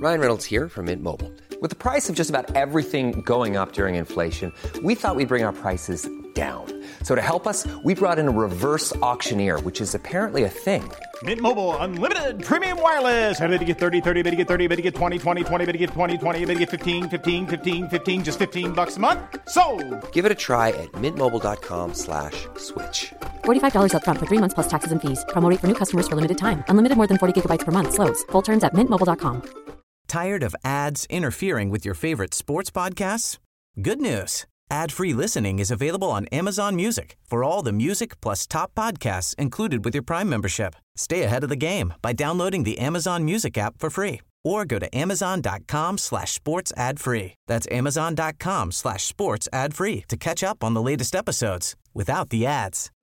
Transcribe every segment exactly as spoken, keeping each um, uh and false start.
Ryan Reynolds here from Mint Mobile. With the price of just about everything going up during inflation, we thought we'd bring our prices down. So to help us, we brought in a reverse auctioneer, which is apparently a thing. Mint Mobile Unlimited Premium Wireless. How to get thirty, thirty, how to get thirty, how to get twenty, twenty, twenty, how to get twenty, twenty, how to get fifteen, fifteen, fifteen, fifteen, just fifteen bucks a month? Sold! Give it a try at mintmobile.com slash switch. forty-five dollars up front for three months plus taxes and fees. Promo rate for new customers for limited time. Unlimited more than forty gigabytes per month. Slows full terms at mint mobile dot com. Tired of ads interfering with your favorite sports podcasts? Good news. Ad-free listening is available on Amazon Music for all the music plus top podcasts included with your Prime membership. Stay ahead of the game by downloading the Amazon Music app for free or go to amazon.com slash sports ad free. That's amazon.com slash sports ad free to catch up on the latest episodes without the ads.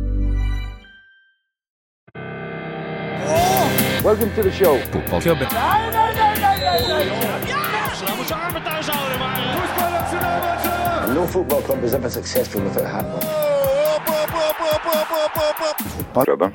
Welcome to the show. Fotballklubben. Nee, nee, nee, nee, nee, nee. Ja! Ze moeten zijn armen thuis houden, maar... And no football club is ever successful without a hat on. Fotballklubben.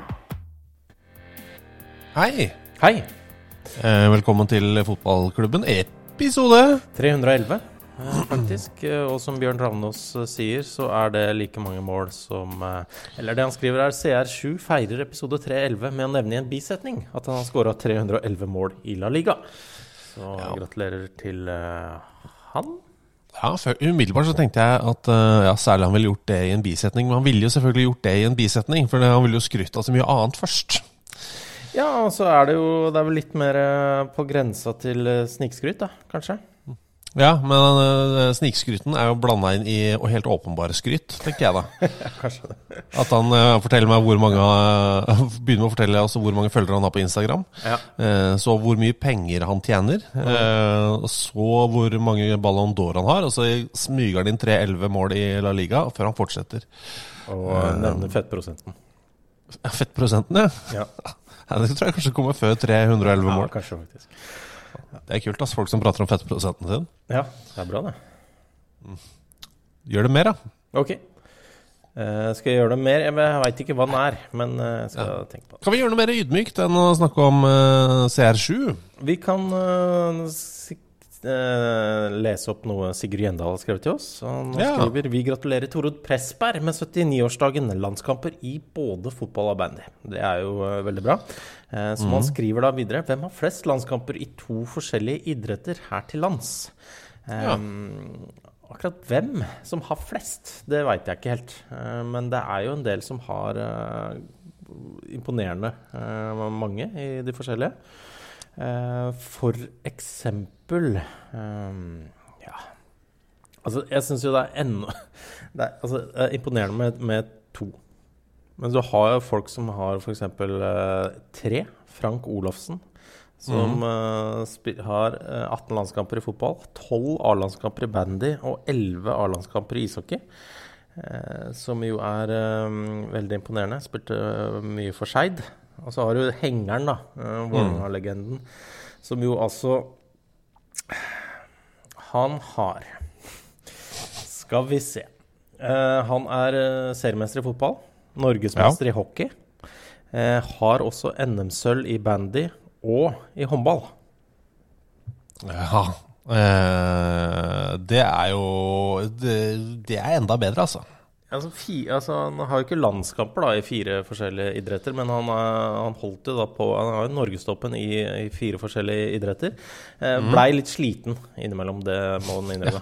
Hei. Hei. Eh, velkommen til fotballklubben. Episode tre hundre og elleve, eh, faktisk. Og som Bjørn Ravnås sier, så er det like mange mål som... Eh, eller det han skriver er, C R sju feirer episode tre hundre og elleve med å nevne i en bisetning at han har skåret tre hundre og elleve mål i La Liga. Så ja. Gratulerer til eh, han. Ja, for umiddelbart så tenkte jeg at uh, ja, særlig han ville gjort det i en bisetning, men han ville jo selvfølgelig gjort det i en bisetning, for han ville jo skrytt av så mye annet først. Ja, og så er det jo det er vel litt mer på grensa til snikskryt da, kanskje? Ja, men uh, snikskryten er jo blandet inn i og helt åpenbare skryt, tenker jeg da. Ja, kanskje det. At han uh, forteller meg hvor mange, uh, begynner med å fortelle altså hvor mange følgere han har på Instagram, ja. uh, så hvor mye penger han tjener, uh, så hvor mange Ballon d'Or han har, og så smyger han inn tre elleve mål i La Liga før han fortsetter. Og uh, nevner fettprosenten. Fettprosenten, ja. Ja. Ja, det tror jeg kanskje kommer før tre hundre og elleve mål. Ja, kanskje faktisk. Det er kult, ass, folk som prater om fettprosenten sin. Ja, det er bra det. Gjør det mer, da. Ok. Uh, skal jeg gjøre det mer? Jeg vet ikke hva den er, men uh, jeg skal ja. tenke på det. Kan vi gjøre noe mer ydmykt enn å snakke om uh, C R sju? Vi kan uh, si- uh, lese opp noe Sigurd Gjendal har skrevet til oss. Han Ja. skriver, vi gratulerer Torod Pressberg med syttini-årsdagen, landskamper i både fotball og bandy. Det er jo uh, veldig bra. Uh, som han skriver da videre, hvem har flest landskamper i to forskjellige idretter her til lands? Um, Akkurat hvem som har flest, det vet jeg ikke helt. Uh, men det er jo en del som har uh, imponerende uh, mange i de forskjellige. Uh, for eksempel um, ja. Altså, jeg synes jo det er enda det er, altså, det er imponerende med, med to. Men så har jo folk som har for eksempel uh, tre. Frank Olofsen, som mm. uh, spil- har uh, atten landskamper i fotball, tolv A-landskamper i bandy og elleve A-landskamper i ishockey. Uh, som jo er uh, veldig imponerende. Spilte uh, mye for Skeid. Og så har du hengeren da, uh, Vålerenga-legenden, som jo altså han har skal vi se uh, han er uh, seriemester i fotball, Norgesmester ja. i hockey, uh, har også N M-sølv i bandy og i håndball. Ja, eh, det er jo det, det er enda bedre, altså. Altså, fi, altså, han har jo ikke landskamper da, i fire forskjellige idretter, men han, han holdt jo da på, han har jo Norgestoppen i, i fire forskjellige idretter. Eh, mm. Blei litt sliten innimellom, det må han innrømme.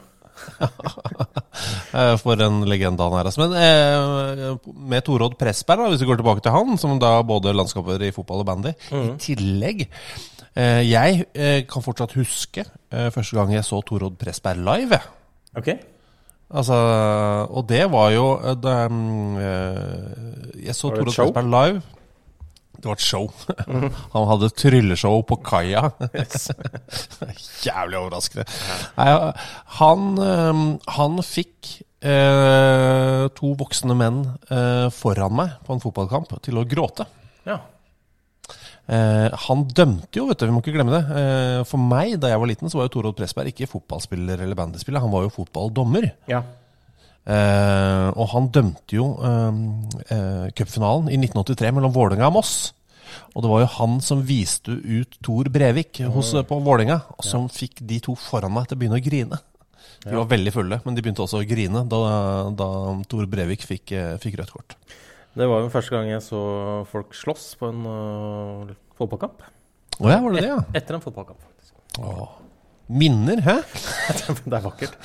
For en legende han er, altså. Men eh, med Torod Pressberg da, hvis vi går tilbake til han, som da både landskamper i fotball og bandy, mm. i tillegg eh, jeg eh, kan fortsatt huske eh, første gang jeg så Torod Pressberg live. Ok. Altså, og det var jo det, eh, jeg så Torod Pressberg live. Det var et show. Mm. Han hadde trylleshow på kaia. Yes. Jævlig overraskende. Nei, han, han fikk eh, to voksne menn eh, foran meg på en fotballkamp til å gråte. Ja. Eh, han dømte jo, vet du, vi må ikke glemme det. Eh, for meg, da jeg var liten, så var jo Torod Pressberg ikke fotballspiller eller bandyspiller. Han var jo fotballdommer. Ja. Eh, og han dømte jo eh, eh, cupfinalen i nitten åttitre mellom Vålerenga og Moss. Og det var jo han som viste ut Tor Brevik hos, på Vålinga, som fikk de to foran meg til å begynne å grine. De var veldig fulle, men de begynte også å grine da, da Tor Brevik fikk, fikk rødt kort. Det var jo første gang jeg så folk slåss på en uh, fotballkamp. Åja, var det det, ja? Et, etter en fotballkamp. Åh. Minner, hæ? Det er vakkert.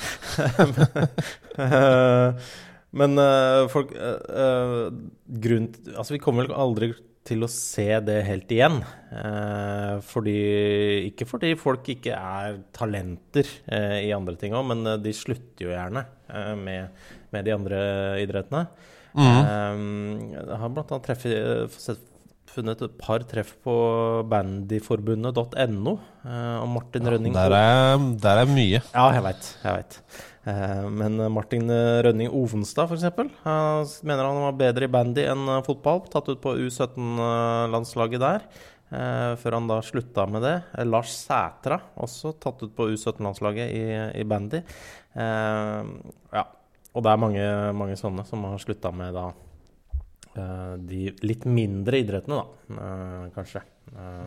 Men uh, folk uh, grunn, altså vi kommer vel aldri til å se det helt igjen uh, fordi, ikke fordi folk ikke er talenter uh, i andre ting også, men uh, de slutter jo gjerne uh, med, med de andre idrettene. Mm. uh, jeg har blant annet treffet, funnet et par treff på bandyforbundet punktum no uh, og Martin ja, Rønning. Der er, der er mye. Ja, jeg vet, jeg vet. Uh, men Martin Rønning Ovenstad for eksempel, han uh, mener han var bedre i bandy enn uh, fotball, tatt ut på U sytten-landslaget der, uh, før han da slutta med det. Uh, Lars Sætra, også tatt ut på U sytten-landslaget i, i bandy. Uh, ja, og det er mange, mange sånne som har slutta med da Uh, de litt mindre idrettene da, uh, kanskje uh,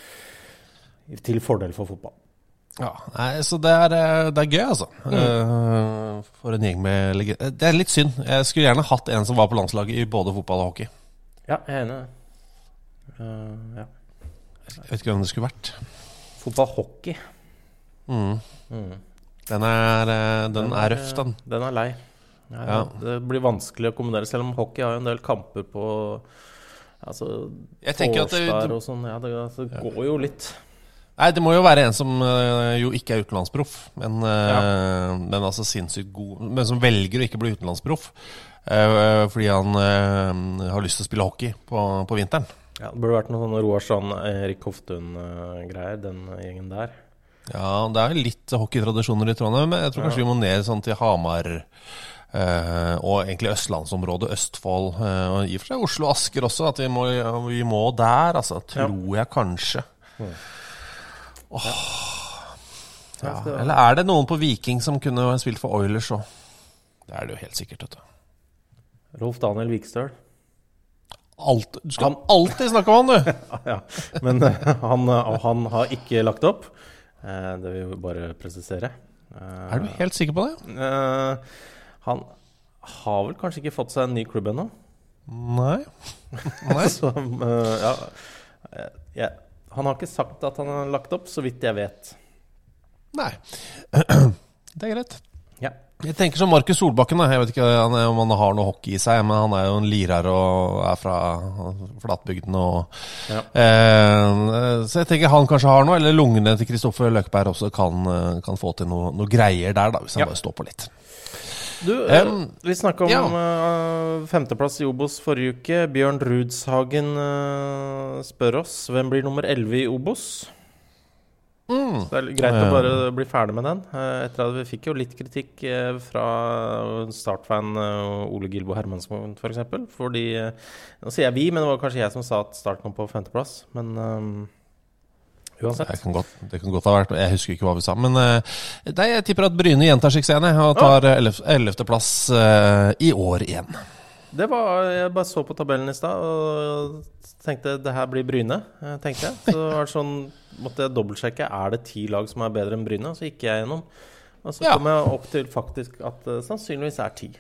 til fordel for fotball. Ja, nei, så det er, det er gøy altså mm. uh, for en gjeng med legender. Det er litt synd. Jeg skulle gjerne hatt en som var på landslaget i både fotball og hockey. Ja, jeg er enig uh, ja. Jeg vet ikke hvem det skulle vært. Fotball-hockey mm. mm. Den er, den den er røff, den. Den er lei. Ja, ja. Det blir vanskelig å kombinere, selv om hockey har jo en del kamper på altså, jeg tenker at det, det, og sånn, ja, det, altså, det ja. går jo litt. Nei, det må jo være en som uh, jo ikke er utenlandsproff, men, uh, ja. men altså sinnssykt god, men som velger å ikke bli utenlandsproff, uh, fordi han uh, har lyst til å spille hockey på, på vinteren. Ja, det burde vært noen sånne Roar Strand, Erik Hoftun-greier, uh, den gjengen der. Ja, det er litt hockeytradisjoner i Trondheim, men jeg tror kanskje ja. vi må ned sånn til Hamar, Uh, og egentlig Østlandsområdet, Østfold uh, og i og for seg Oslo og Asker også, at vi må, vi må der, altså, tror ja. jeg kanskje. Mm. Oh. Ja. Eller er det noen på Viking som kunne spilt for Oilers også? Det er det jo helt sikkert, vet du. Rolf Daniel Vikstøl. Alt, du skal han, alltid snakke om han, du. Ja, men uh, han, uh, han har ikke lagt opp. Uh, det vil jeg bare presisere. Uh, er du helt sikker på det? Uh, Han har vel kanskje ikke fått seg en ny klubb ennå? Nei. Nei. Så, uh, ja, ja. Han har ikke sagt at han har lagt opp, så vidt jeg vet. Nei. Det er greit. Ja. Jeg tenker som Markus Solbakken. Jeg vet ikke om han har noe hockey i seg, men han er jo en lirer og er fra flatbygden. Og, ja. eh, så jeg tenker han kanskje har noe, eller lungene til Kristoffer Løkberg også kan, kan få til noe, noe greier der, da, hvis han ja. bare står på litt. Du, um, vi snakket om ja. uh, femteplass i Obos forrige uke. Bjørn Rudshagen uh, spør oss, hvem blir nummer elleve i Obos? Mm. Det er greit å bare bli ferdig med den. Uh, etter at vi fikk jo litt kritikk uh, fra startfan uh, Ole Gilbo Hermansson for eksempel. Fordi, uh, nå sier jeg vi, men det var kanskje jeg som sa at Start kom på femteplass. Men... Um, uansett. Kan godt, det kan godt ha vært, jeg husker ikke hva vi sa, men uh, nei, jeg tipper at Bryne gjentar suksessen og tar ellevte plass uh, i år igjen. Det var, jeg bare så på tabellen i sted og tenkte det her blir Bryne, tenkte jeg. Så var det sånn, måtte jeg dobbeltsjekke, er det ti lag som er bedre enn Bryne? Så gikk jeg gjennom, og så ja. kom jeg opp til faktisk at det uh, sannsynligvis er ti.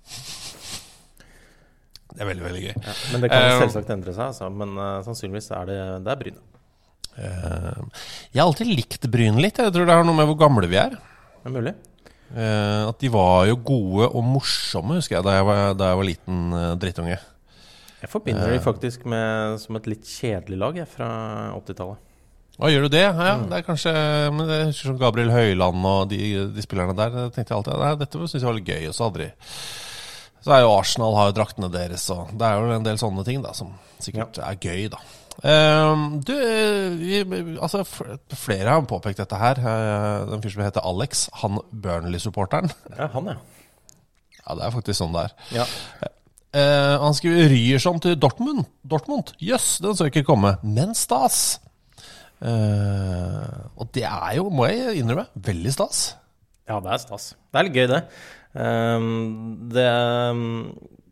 Det er veldig, veldig gøy. Ja, men det kan uh, selvsagt endre seg, altså, men uh, sannsynligvis er det, det er Bryne. Uh, jeg har alltid likt Bryne litt. Jeg tror det har noe med hvor gamle vi er. Det er mulig. Uh, at de var jo gode og morsomme, husker jeg, da jeg var, da jeg var liten uh, drittunge. Jeg forbinder uh, de faktisk med, som et litt kjedelig lag jeg, fra åttitallet. Hva gjør du det? Ja, mm. det er kanskje men det er som Gabriel Høyland og de, de spillerne der. Jeg tenkte jeg alltid, nei, dette synes jeg var litt gøy. Og så hadde de Så er jo Arsenal har jo draktene deres, og det er jo en del sånne ting da som sikkert ja. er gøy, da. Uh, du, vi, altså flere har påpekt dette her. uh, Den fyr som heter Alex, han Burnley-supporteren. Ja, han ja Ja, det er faktisk sånn det er ja. uh, Han skriver Ryerson til Dortmund Dortmund, jøss, yes, den så ikke komme. Men stas uh, Og det er jo, må jeg innrømme, veldig stas. Ja, det er stas. Det er litt gøy det um, Det um,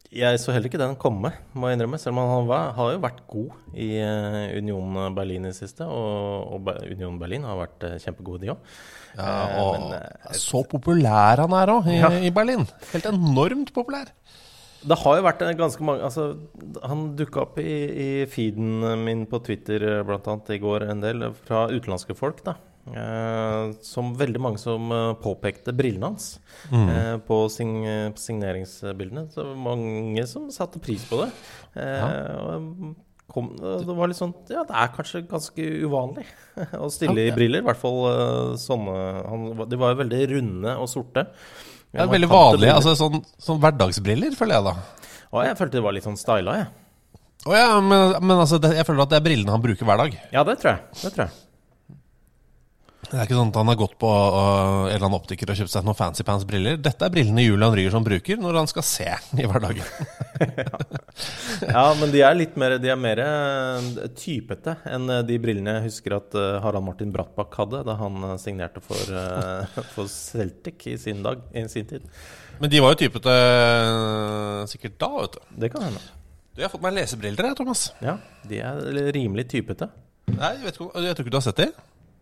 Jeg så heller ikke den komme, må jeg innrømme. Selv om han var, har jo vært god i uh, Union Berlin i siste, og, og Union Berlin har vært uh, kjempegode de også. Ja, og uh, men, uh, så populær han er også i, ja. i Berlin. Helt enormt populær. Det har jo vært ganske mange altså, han dukket opp i, i feeden min på Twitter blant annet i går en del fra utenlandske folk da. Eh, som veldig mange som uh, påpekte brillene hans mm. eh, på sign signeringsbildene. Så mange som satte pris på det. Eh, ja. kom, det var litt sånn, ja, det er kanskje ganske uvanlig å stille ja, ja. i briller. I hvert fall uh, sånne, han, de var jo veldig runde og sorte. Det er veldig vanlig, altså sånn, sånn hverdagsbriller, føler jeg da. Og jeg følte det var litt sånn stylet, jeg. Å ja, men, men altså, det, jeg føler at det er brillene han bruker hver dag. Ja, det tror jeg, det tror jeg. Det er ikke sånn at han har gått på uh, en eller annen optiker og kjøpt seg noen fancy pants briller. Dette er brillene Julian Rygersson bruker når han skal se i hverdagen. ja. ja, men de er litt mer, de er mer typete enn de brillene jeg husker at uh, Harald Martin Brattbakk hadde da han uh, signerte for, uh, for Celtic i sin, dag, i sin tid. Men de var jo typete uh, sikkert da, vet du. Det kan hende. Du har fått meg lesebriller, Thomas. Ja, de er rimelig typete. Nei, jeg vet ikke, jeg tror ikke du har sett de.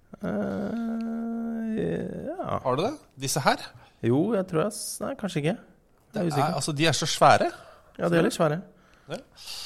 Uh, ja. Har du det? Disse her? Jo, jeg tror jeg Nei, kanskje ikke. Det er, er, altså, de er så svære. Ja, de er litt svære. Ja.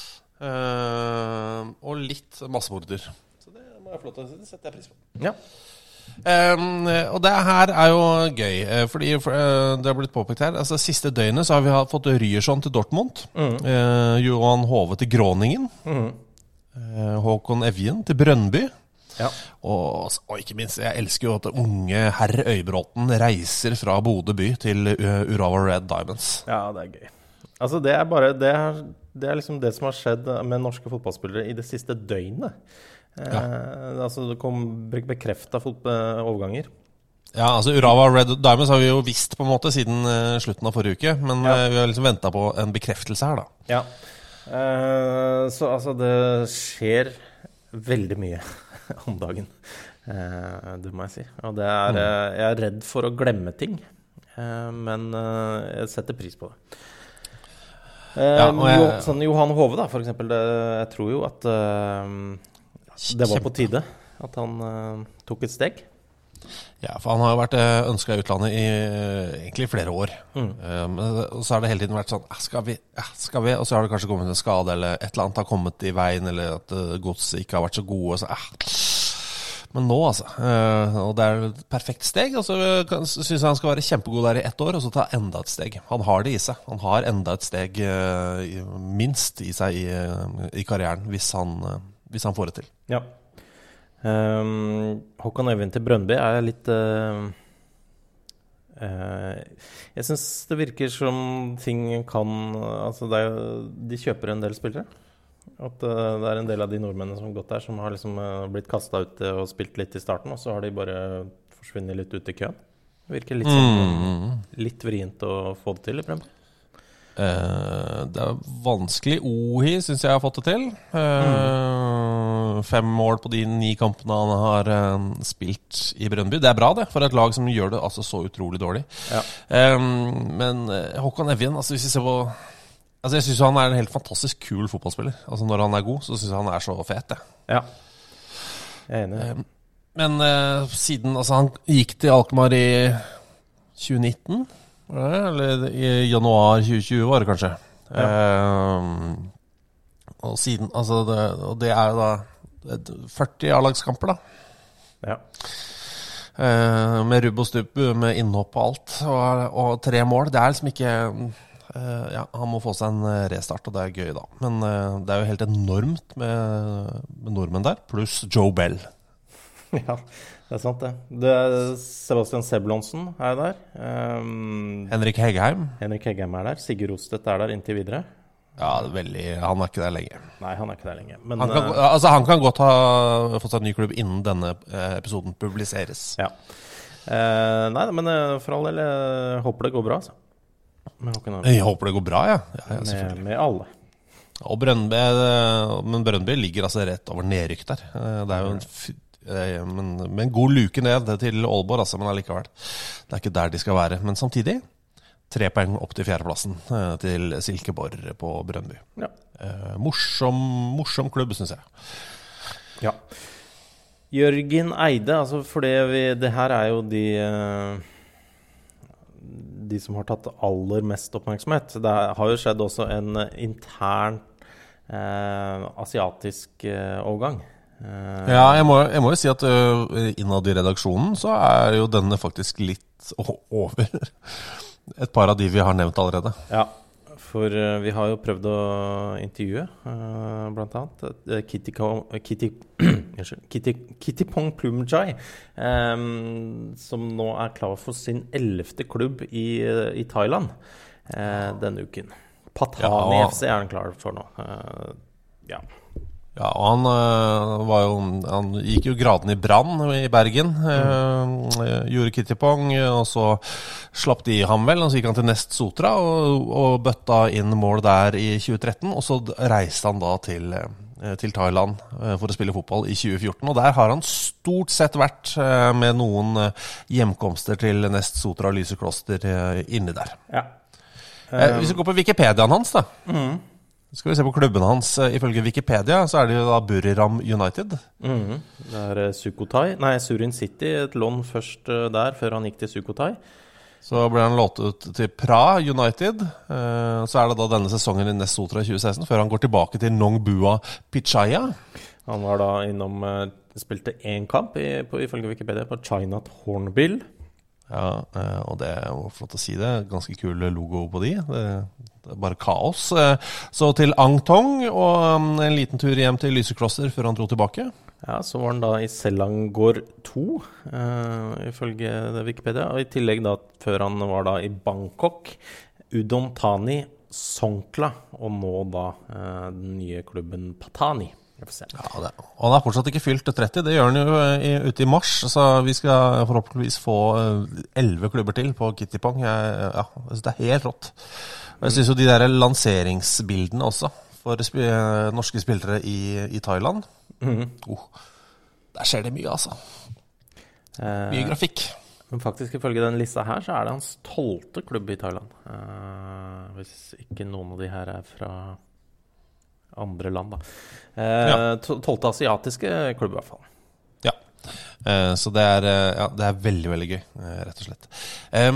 Uh, og litt massemorder. Så det må jeg få lov til å si. Det setter jeg pris på. Ja. Um, og det her er jo gøy, fordi for, uh, det har blitt påpekt her. Altså, siste døgnet så har vi fått Ryerson til Dortmund, mm. uh, Johan Hove til Groningen, mm. uh, Håkon Evjen til Brøndby. Ja. Og, og ikke minst, jeg elsker jo at unge herr Øybråten reiser fra Bodø by til uh, Urawa Red Diamonds. Ja, det er gøy. Altså, det er bare det er, det er liksom det som har skjedd med norske fotballspillere i det siste døgnet. Ja. Eh, altså, det kom bekreftet overganger. Ja, altså Urawa Red Diamonds har vi jo visst på en måte siden uh, slutten av forrige uke, men ja. uh, vi har liksom ventet på en bekreftelse her da. Ja, uh, så altså det skjer veldig mye om dagen, uh, det må jeg si. Og det er, mm. uh, jeg er redd for å glemme ting, uh, men uh, jeg setter pris på det. Uh, ja, jeg, jo, sånn Johan Hove da, for eksempel, det, jeg tror jo at uh, det var på tide at han uh, tok et steg. Ja, for han har jo vært ønsket i utlandet i egentlig flere år. Mm. Um, og så har det hele tiden vært sånn, skal vi, ja, skal vi? Og så har det kanskje kommet en skade, eller et eller annet har kommet i veien, eller at uh, godset ikke har vært så gode. Så, uh. Men nå, altså. Uh, og det er et perfekt steg. Og så synes jeg han skal være kjempegod der i ett år, og så ta enda et steg. Han har det i seg. Han har enda et steg uh, minst i seg i, uh, i karrieren, hvis han, uh, hvis han får det til. Ja. Um, Håkon Øyvind til Brøndby er litt uh, uh, jeg synes det virker som ting kan altså det er, de kjøper en del spillere. At uh, det er en del av de nordmennene som har gått der, som har liksom, uh, blitt kastet ut og spilt litt i starten, og så har de bare forsvunnet litt ut i køen. Det virker litt, sånn, litt vrient å få det til i Brøndby. Uh, det er vanskelig. Ohi synes jeg har fått det til. uh, mm. Fem mål på de ni kampene han har uh, spilt i Brøndby. Det er bra det, for et lag som gjør det altså så utrolig dårlig. Ja. um, Men uh, Håkon Evjen, altså, hvis vi ser på altså, jeg synes han er en helt fantastisk kul fotballspiller. Altså, når han er god, så synes jeg han er så fet det. Ja, jeg er enig. um, Men uh, siden altså, han gikk til Alkmaar i tjue nitten, eller i januar tjue tjue var det kanskje. Ja. Um, og siden, altså det, og det er jo da førti A-lagskamper da. Ja. Uh, med rubb og stup, med innhopp og alt, og, og tre mål. Det er liksom ikke, uh, ja, han må få seg en restart, og det er gøy da. Men uh, det er jo helt enormt med, med nordmenn der, pluss Joe Bell. Ja, det er sant det. Det er Sebastian Sebulonsen er der. Um, Henrik Heggheim. Henrik Heggheim er der. Sigurd Rostedt er der inntil videre. Ja, veldig, han er ikke der lenge. Nei, han er ikke der lenge. Men, han, kan, uh, altså, han kan godt ha fått seg en ny klubb innen denne episoden publiseres. Ja. Uh, nei, men uh, for all del, jeg håper det går bra, altså. Jeg håper det går bra, ja. ja, ja med, med alle. Og Brøndby, men Brøndby ligger altså rett over nedrykk der. Det er jo en... Men, men god luke ned til Aalborg, altså, men allikevel. Det er ikke der de skal være. Men samtidig, tre poeng opp til fjerdeplassen eh, til Silkeborg på Brøndby. Ja. Eh, morsom, morsom klubb, synes jeg. Ja. Jørgen Eide, altså for det, vi, det her er jo de de som har tatt aller mest oppmerksomhet. Det har jo skjedd også en intern eh, asiatisk eh, overgang. Eh, Ja, jeg må, jeg må jo si at uh, innad i redaksjonen så er jo denne faktisk litt o- over et par av de vi har nevnt allerede. Ja, for uh, vi har jo prøvd å intervjue, uh, blant annet, uh, Kitty, Ko- uh, Kitty, unnskyld, Kitty, Kitty Pong Plumjai, um, som nå er klar for sin ellevte klubb i, uh, i Thailand uh, denne uken. Patani Ja. F C er han klar for nå. Uh, ja. Ja, og han, øh, var jo, han gikk jo graden i brann i Bergen, øh, gjorde Kitty Pong, og så slapp de ham vel, og så gikk han til Nest Sotra og, og bøtta inn mål der i tjue tretten, og så reiste han da til, øh, til Thailand øh, for å spille fotball i tjue fjorten, og der har han stort sett vært øh, med noen øh, hjemkomster til Nest Sotra og Lysekloster øh, inni der. Ja. Eh, hvis vi går på Wikipediaen hans da, Mm. skal vi se på klubben hans. Ifølge Wikipedia så er det jo da Buriram United. Mhm. Det er eh, Sukhothai, nei, Surin City, et lån først eh, der, før han gikk til Sukhothai. Så ble han lånt ut til Pra United. Eh, Så er det da denne sesongen i Nest Sotra i tjue seksten, før han går tilbake til Nongbua Pichaya. Han var da innom, eh, spilte én kamp, i, på, ifølge Wikipedia, på Chinat Hornbill. Ja, eh, og det er jo flott å si det. Ganske kul logo på de. Det, det er bare kaos. Eh, Så til Angtong, og um, en liten tur hjem til Lysekloster før han dro tilbake. Ja, så var han da i Selangor to, eh, ifølge det Wikipedia. Og i tillegg da, før han var da i Bangkok, Udon Thani, Songkhla, og nå da eh, den nye klubben Patani. Ja, det. Og han har fortsatt ikke fylt tretti. Det gjør han jo i, ute i mars. Så vi skal forhåpentligvis få elleve klubber til på Kitty Pong. Jeg, ja, jeg synes det er helt rått. Og jeg synes jo de der lanseringsbildene også for sp norske spillere i, i Thailand. Mhm. oh, Der skjer det mye, altså. Eh, Mye grafikk. Men faktisk ifølge den lista her, så er det hans tolvte klubb i Thailand. Eh, hvis ikke noen av de her er fra andre land, da. Eh, Ja. Tolvte asiatiske klubb, i hvert fall. Ja, eh, så det er, eh, ja, det er veldig, veldig gøy, eh, rett og slett. Um,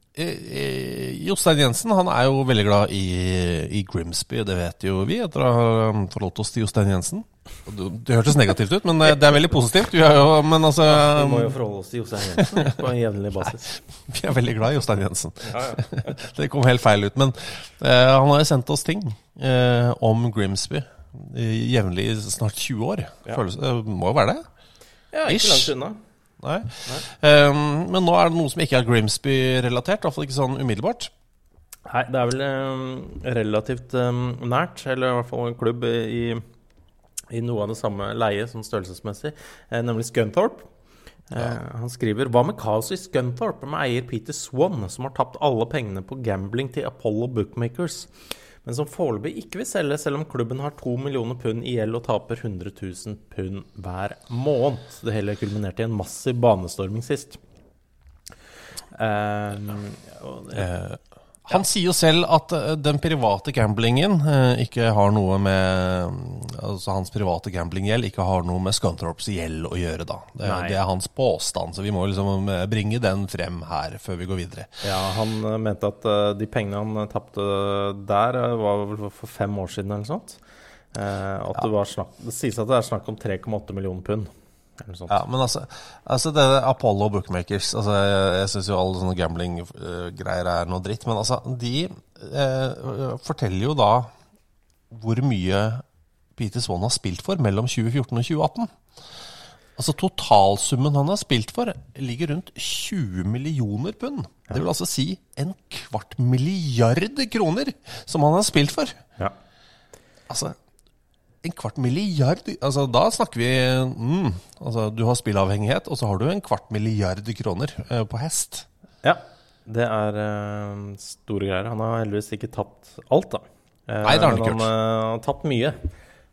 eh, Jostein Jensen, han er jo veldig glad i, i Grimsby, det vet jo vi, etter å ha um, forholdt oss til Jostein Jensen. Og Det, det hørtes negativt ut, men det, det er veldig positivt. Vi, er jo, men altså, Vi må jo forholde oss til Jostein Jensen på en jevnlig basis. vi er veldig glad i Jostein Jensen. Det kom helt feil ut, men eh, han har jo sendt oss ting eh, om Grimsby eh, jevnlig i snart tjue år. Ja. Føles, det må jo være det. Ja, ikke Ish. langt unna. Nei. Um, men nå er det noe som ikke er Grimsby-relatert, i hvert fall ikke sånn umiddelbart. Nei, det er vel eh, relativt eh, nært, eller i hvert fall en klubb i, i noe av det samme leie, sånn størrelsesmessig, eh, nemlig Scunthorpe. Eh, han skriver, hva med kaos i Scunthorpe med eier Peter Swan, som har tapt alle pengene på gambling til Apollo Bookmakers, men som foreløpig ikke vil selge, selv om klubben har to millioner pund i gjeld og taper hundre tusen pund hver måned. Det hele kulminerte i en massiv banestorming sist. Eh, og det, Eh, han sier jo selv at eh, den private gamblingen eh, ikke har noe med altså hans private gamblinggjeld ikke har noe med Scunthorpes gjeld å gjøre da. Det, Nei. det er hans påstand, så vi må liksom eh, bringe den frem her før vi går videre. Ja, han eh, mente at eh, de pengene han uh, tapte der eh, var vel for fem år siden eller noe sånt. Eh, at det, var snakk, det sies at det er snakk om tre komma åtte millioner pund. Eller noe sånt. Ja, men altså, altså det er Apollo Bookmakers, altså jeg, jeg synes jo alle sånne gambling-greier er noe dritt, men altså de eh, forteller jo da hvor mye Peter Swan har spilt for mellom tjue fjorten og tjue atten. Altså totalsummen han har spilt for ligger rundt tjue millioner pund. Det vil altså si en kvart milliard kroner som han har spilt for. Ja. Altså, en kvart milliard, altså da snakker vi, mm, altså du har spillavhengighet, og så har du en kvart milliard kroner eh, på hest. Ja, det er eh, store greier. Han har heldigvis ikke tapt alt, da. Eh, Nei, det har han men ikke han eh, har tapt mye.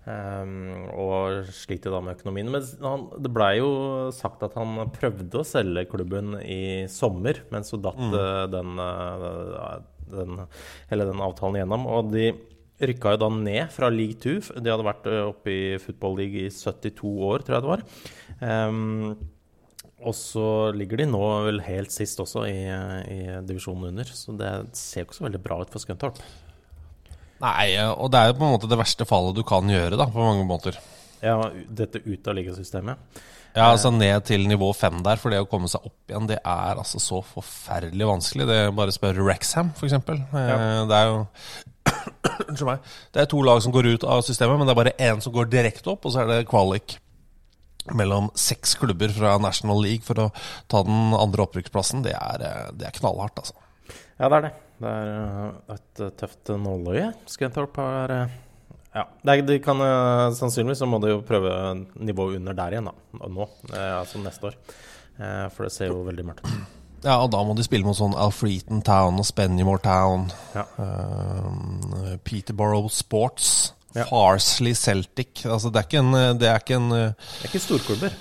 Um, og sliter da med økonomien. Men han, det ble jo sagt at han prøvde å selge klubben i sommer, men så datt mm. den, den, hele den avtalen gjennom. Og de rykka jo da ned fra League to. De hadde vært oppe i Football League i syttito år, tror jeg det var. Um, og så ligger de nå vel helt sist også i, i divisjonen under, så det ser jo ikke så veldig bra ut for Scunthorpe. Nei, og det er jo på en måte det verste fallet du kan gjøre da, på mange måter. Ja, dette ut av ligasystemet. Ja, altså ned til nivå fem der, for det å komme seg opp igjen, det er altså så forferdelig vanskelig. Det er bare å spørre Wrexham, for eksempel. Ja. Det er jo, unnskyld meg, det er to lag som går ut av systemet, men det er bare en som går direkte opp, og så er det kvalik mellom seks klubber fra National League for å ta den andre opprykksplassen. Det er, det er knallhardt, altså. Ja, det er det. Det er et tøft nåløye. Scunthorpe har ja, det er, de kan sannsynligvis så må de jo prøve nivået under der igjen da, nå, altså neste år. For det ser jo veldig mørkt ut. Ja, og da må de spille mot sånn Alfreton Town og Spennymoor Town, ja. uh, Peterborough Sports, ja. Farsley Celtic. Altså det er ikke en Det er ikke en Det er ikke storklubber.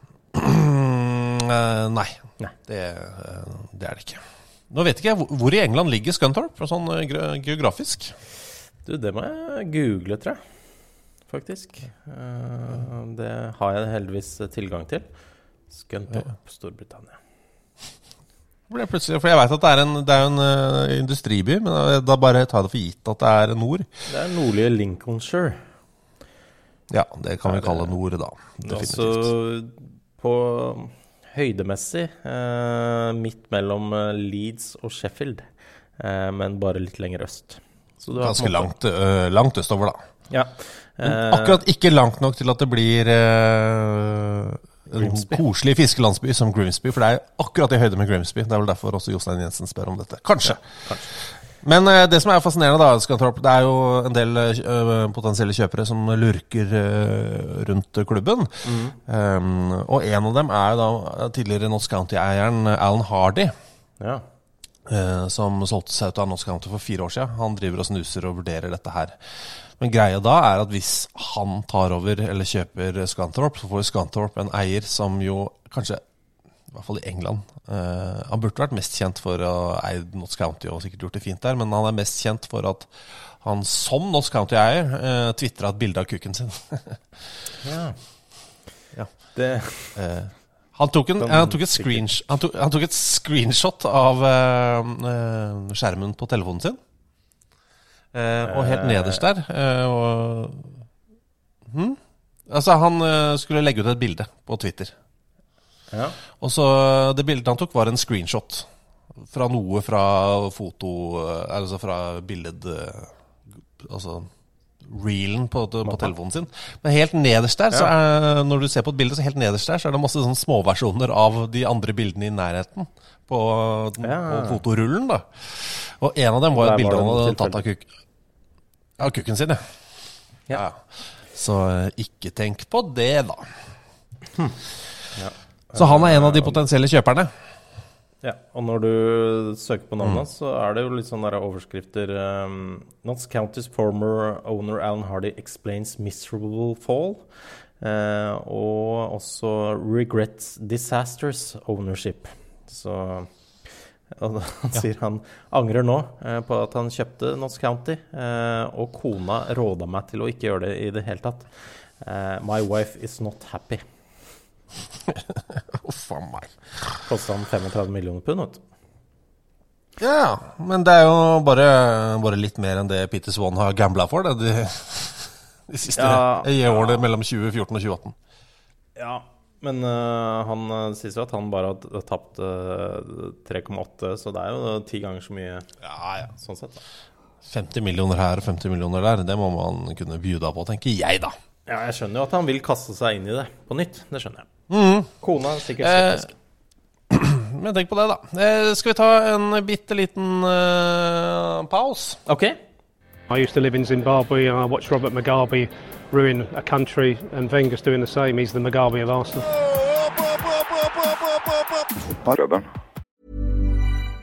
uh, Nei, nei. Det, uh, det er det ikke. Nå vet ikke jeg hvor i England ligger Scunthorpe, sånn geografisk. Du, det må jeg google, tror jeg, faktisk. Uh, det har jeg heldigvis tilgang til. Scunthorpe, ja. Storbritannia. For jeg vet at det er en, det er en uh, industriby, men da bare tar jeg det for gitt at det er nord. Det er nordlige Lincolnshire. Ja, det kan vi kalle nord da, definitivt. Altså, på høydemessig, eh, midt mellom Leeds og Sheffield, eh, men bare litt lenger øst. Så du har ganske langt, uh, langt østover da. Ja. Men akkurat ikke langt nok til at det blir uh, en koselig fiskelandsby som Grimsby, for det er akkurat i høyde med Grimsby. Det er vel derfor også Jostein Jensen spør om dette. Kanskje. Ja, kanskje. Men uh, det som er fascinerende da, Scunthorpe, det er jo en del uh, potensielle kjøpere som lurker uh, rundt klubben. Mm. Um, og en av dem er jo da tidligere Notts County-eieren Alan Hardy. Ja. Uh, som solgte seg ut av Notts County for fire år siden. Han driver og snuser og vurderer dette her. Men greia da er at hvis han tar over eller kjøper Scunthorpe, så får Scunthorpe en eier som jo kanskje, i hvert fall i England, uh, han burde vært mest kjent for å eie Notts County og sikkert gjort det fint der, men han er mest kjent for at han som Notts County-eier uh, twitteret et bilde av kukken sin. Ja. Ja. Det... Uh, han, tok en, han, tok et screenshot, han, tok, han tok et screenshot av uh, uh, skjermen på telefonen sin. Uh, og helt nederst der uh, og, hmm? Altså han uh, skulle legge ut et bilde på Twitter. Ja. Og så det bildet han tok var en screenshot fra noe fra foto, altså fra bildet, altså reelen på, på telefonen sin. Men helt nederst der, ja. Så er, når du ser på et bilde, så helt nederst der, så er det masse sånne småversjoner av de andre bildene i nærheten på, ja. På fotorullen da. Og en av dem var et bilde han hadde tatt av kuk, av kukken sin, ja. Ja. Ja. Så ikke tenk på det da. Hm. Ja. Så han er en av de potensielle kjøperne. Ja, og når du søker på navnet, mm. så er det jo litt sånne der overskrifter. Um, Notts County's former owner Alan Hardy explains miserable fall. Uh, og også regrets disastrous ownership. Så han ja. Sier han angrer nå uh, på at han kjøpte Notts County, uh, og kona råda meg til å ikke gjøre det i det hele tatt. Uh, my wife is not happy. Uff a meg. Kostet han trettifem millioner pund, vet du. Ja, men det er jo bare, bare litt mer enn det Peter Swan har gamblet for det, de, de siste ja, i årene ja. Mellom tjue fjorten og tjue atten. Ja, men uh, han sier jo at han bare har tapt uh, tre komma åtte, så det er jo ti ganger så mye. Ja, ja. Sånn sett da. femti millioner her og femti millioner der, det må man kunne bjuda på, tenker jeg da. Ja, jeg skjønner jo at han vil kaste seg inn i det på nytt, det skjønner jeg. Mm. Kona er sikkert skeptisk. Eh, men tenk på det da. Eh, skal vi ta en bitte liten uh, pause? Ok. I used to live in Zimbabwe and I watched Robert Mugabe ruin a country and Wenger's doing the same. He's the Mugabe of Arsenal.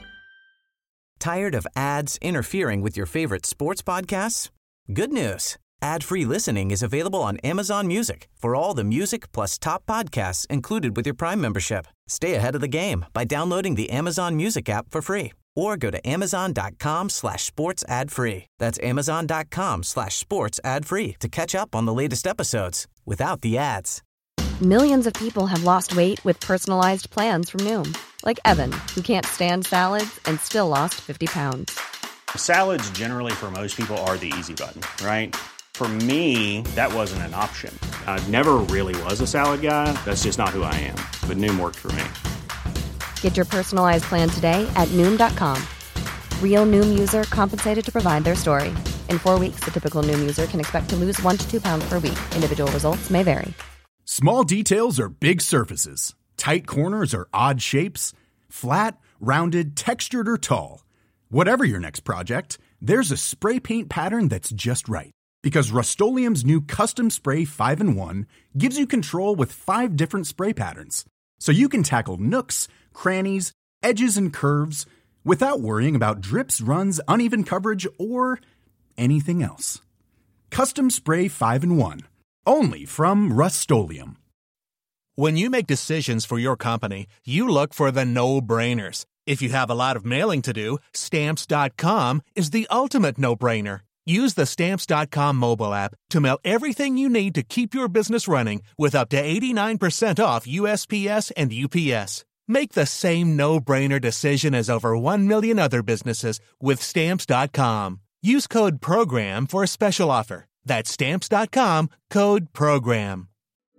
Tired of ads interfering with your favorite sports podcasts? Good news. Ad-free listening is available on Amazon Music for all the music plus top podcasts included with your Prime membership. Stay ahead of the game by downloading the Amazon Music app for free or go to amazon.com slash sports ad free. That's amazon.com slash sports ad free to catch up on the latest episodes without the ads. Millions of people have lost weight with personalized plans from Noom. Like Evan, who can't stand salads and still lost fifty pounds. Salads generally for most people are the easy button, right? For me, that wasn't an option. I never really was a salad guy. That's just not who I am. But Noom worked for me. Get your personalized plan today at Noom dot com. Real Noom user compensated to provide their story. In four weeks, the typical Noom user can expect to lose one to two pounds per week. Individual results may vary. Small details are big surfaces. Tight corners are odd shapes. Flat, rounded, textured, or tall. Whatever your next project, there's a spray paint pattern that's just right. Because Rust-Oleum's new Custom Spray five in one gives you control with five different spray patterns. So you can tackle nooks, crannies, edges, and curves without worrying about drips, runs, uneven coverage, or anything else. Custom Spray five in one. Only from Rust-Oleum. When you make decisions for your company, you look for the no-brainers. If you have a lot of mailing to do, Stamps dot com is the ultimate no-brainer. Use the Stamps dot com mobile app to mail everything you need to keep your business running with up to eighty-nine percent off U S P S and U P S. Make the same no-brainer decision as over one million other businesses with Stamps dot com. Use code PROGRAM for a special offer. That's Stamps dot com, code PROGRAM.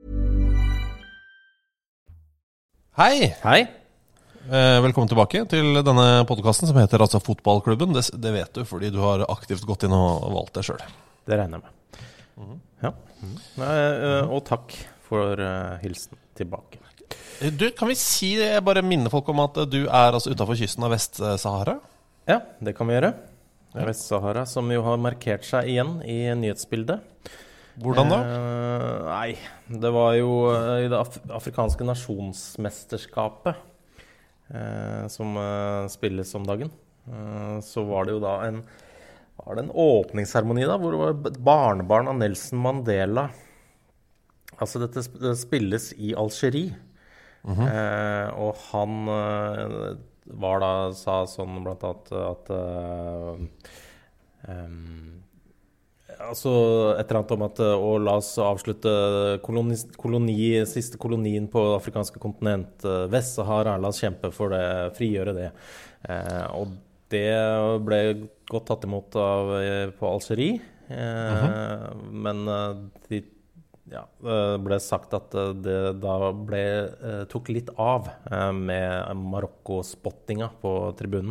Hei! Hei! Eh, velkommen tilbake til denne podcasten som heter altså Fotballklubben. Det, det vet du, fordi du har aktivt gått inn og valgt det selv. Det regner jeg med. Mm. Ja. Mm. Nei, og takk for uh, hilsen tilbake. Du, kan vi si, jeg bare minne folk om at du er altså utenfor kysten av Vest-Sahara? Ja, det kan vi gjøre. Ja. Vest-Sahara, som jo har markert seg igjen i nyhetsbildet. Hvordan da? Eh, nei, det var jo i det af- afrikanske nasjonsmesterskapet eh, som eh, spilles om dagen. Eh, så var det jo da en, var det en åpningsseremoni da, hvor det var et barnebarn av Nelson Mandela. Altså dette sp- det spilles i Algerie. Mm-hmm. eh, og han eh, var da, sa sånn blant annet at uh, um, altså et eller annet om at å la oss avslutte koloni, koloni, siste kolonien på det afrikanske kontinent, Vest-Sahara, la oss kjempe for det, frigjøre det. Eh, og det ble godt tatt imot av, på Algerie, eh, uh-huh. men de ja, det ble sagt at det da ble, tok litt av med Marokko-spottinga på tribunen.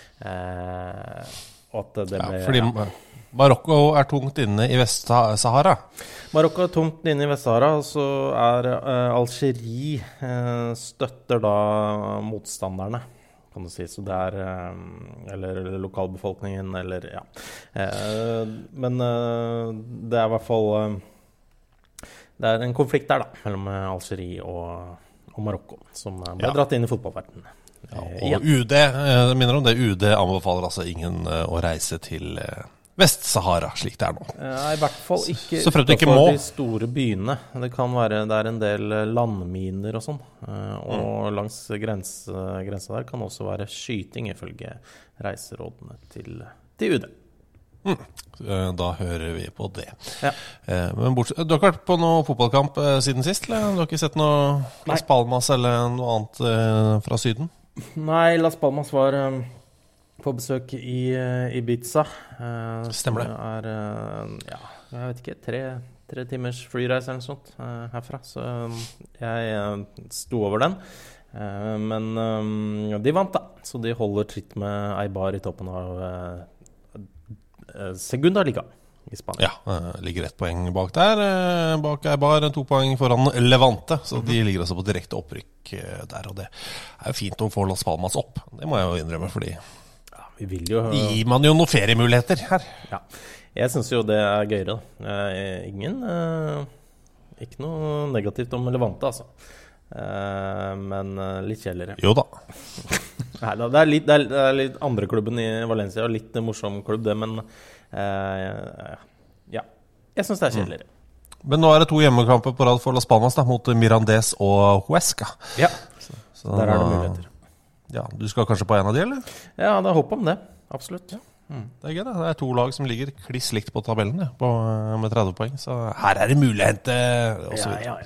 Eh, og at det ble... Ja, fordi Marokko er tungt inne i Vest-Sahara. Marokko er tungt inne i Vest-Sahara, og så er eh, Algerie eh, støtter da motstanderne, kan du si. Så det er, eh, eller lokalbefolkningen, eller ja. Eh, men eh, det er i hvert fall... Eh, Det er en konflikt der da, mellom Algerie og, og Marokko, som ble ja. dratt inn i fotballverdenen. Ja, og U D, jeg minner om det, U D anbefaler altså ingen å reise til Vest-Sahara, slik det er nå. Ja, i hvert fall ikke utenfor de store byene. Det kan være, det er en del landminer og sånn, og mm. langs grense, grensa der kan også være skyting ifølge reiserådene til, til U D. Mm. Da hører vi på det. Ja. Men bortsett, du har ikke vært på noen fotballkamp siden sist, eller? Du har ikke sett noe Las Palmas eller noe annet fra syden? Nei, Las Palmas var um, på besøk i uh, Ibiza. Uh, Stemmer det? Er, uh, ja, jeg vet ikke, tre, tre timers flyreise eller noe sånt uh, herfra. Så um, jeg uh, sto over den. Uh, men um, de vant da, så de holder tritt med Eibar i toppen av uh, Segunda Liga i Spania. Ja, ligger ett poeng bak der. Bak Eibar, to poeng foran Levante, så mm-hmm. de ligger også på direkte opprykk der, og det er jo fint å få Las Palmas opp. Det må jeg jo innrømme, fordi ja, vi vil jo... gir man jo noen feriemuligheter her. Ja, jeg synes jo det er gøyere da. Ingen, uh, ikke noe negativt om Levante, altså. Uh, men uh, litt kjedeligere. Jo da. Nei, det er, litt, det er litt andre klubben i Valencia, og litt morsom klubb det, men uh, ja, Jeg synes det er kjedeligere. Mm. Men nå er det to hjemmekamper på rad for Las Palmas da, mot Mirandés og Huesca. Ja, så, så der er det muligheter. Ja, du skal kanskje på en av de, eller? Ja, det er håp om det. Absolutt. Ja. Mm. Det er gøy da. Det er to lag som ligger kliss likt på tabellen ja, på, med tretti poeng, så her er det mulig å hente og så videre. Ja, ja,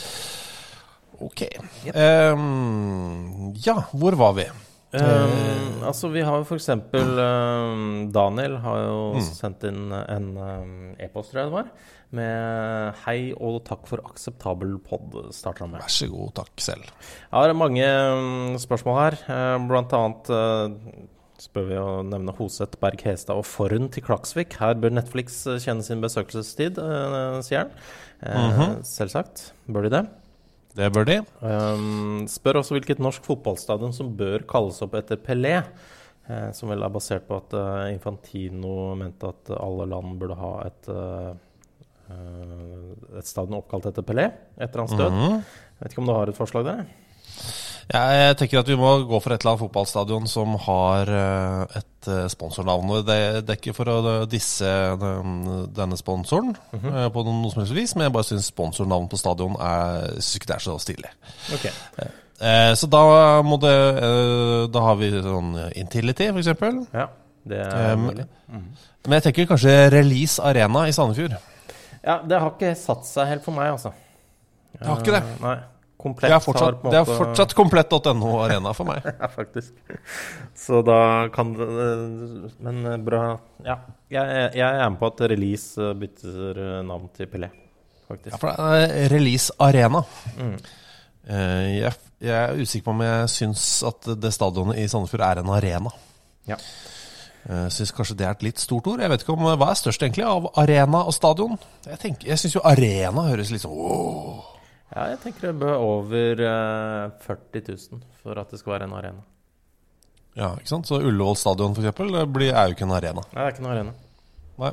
ja. Ok. Yep. Um, ja, hvor var vi? Um, altså vi har jo for eksempel um, Daniel har jo mm. sendt inn en um, e-post, tror jeg det var, med hei og takk for akseptabel podd, starter han med. Vær så god, takk selv. Ja, det er mange um, spørsmål her, uh, blant annet uh, spør vi å nevne Hoset, Berg, Hestad og Forn til Klaksvik. Her bør Netflix kjenne sin besøkelsestid, uh, sier han. Uh, mm-hmm. Selvsagt, bør de det? Det bør de. Um, spør også hvilket norsk fotballstadion som bør kalles opp etter Pelé, uh, som vel er basert på at uh, Infantino mente at alle land burde ha et, uh, uh, et stadion oppkalt etter Pelé, etter hans død. Mm-hmm. Jeg vet ikke om du har et forslag der? Ja, jeg tenker at vi må gå for et eller annet fotballstadion som har uh, et uh, sponsornavn. Det, det er ikke for å disse den, denne sponsoren mm-hmm. uh, på noe som helst vis, men jeg bare synes sponsornavn på stadion er, synes ikke det er så stilig. Okay. Uh, uh, så da må det, uh, da har vi sånn Intility for eksempel. Ja, det er um, mulig. Mm. Men jeg tenker kanskje Release Arena i Sandefjord. Ja, det har ikke satt seg helt for meg, altså. Det har ikke det? Uh, nei. Komplett, det, er fortsatt, måte... det er fortsatt komplett.no arena for meg. Ja, faktisk. Så da kan det... Men bra... Ja, jeg, jeg er med på at Release bytter navn til Pelé, faktisk. Ja, for det er Release Arena. Mm. Jeg, jeg er usikker på om jeg synes at det stadionet i Sandefjord er en arena. Ja. Jeg synes kanskje det er et litt stort ord. Jeg vet ikke om hva er størst egentlig av arena og stadion. Jeg, tenker, jeg synes jo arena høres litt sånn... Åh. Ja, jeg tenker det bør over uh, førti tusen for at det skal være en arena. Ja, ikke sant? Så Ullevål stadion for eksempel blir, er jo ikke en arena. Nei, det er ikke en arena. Nei.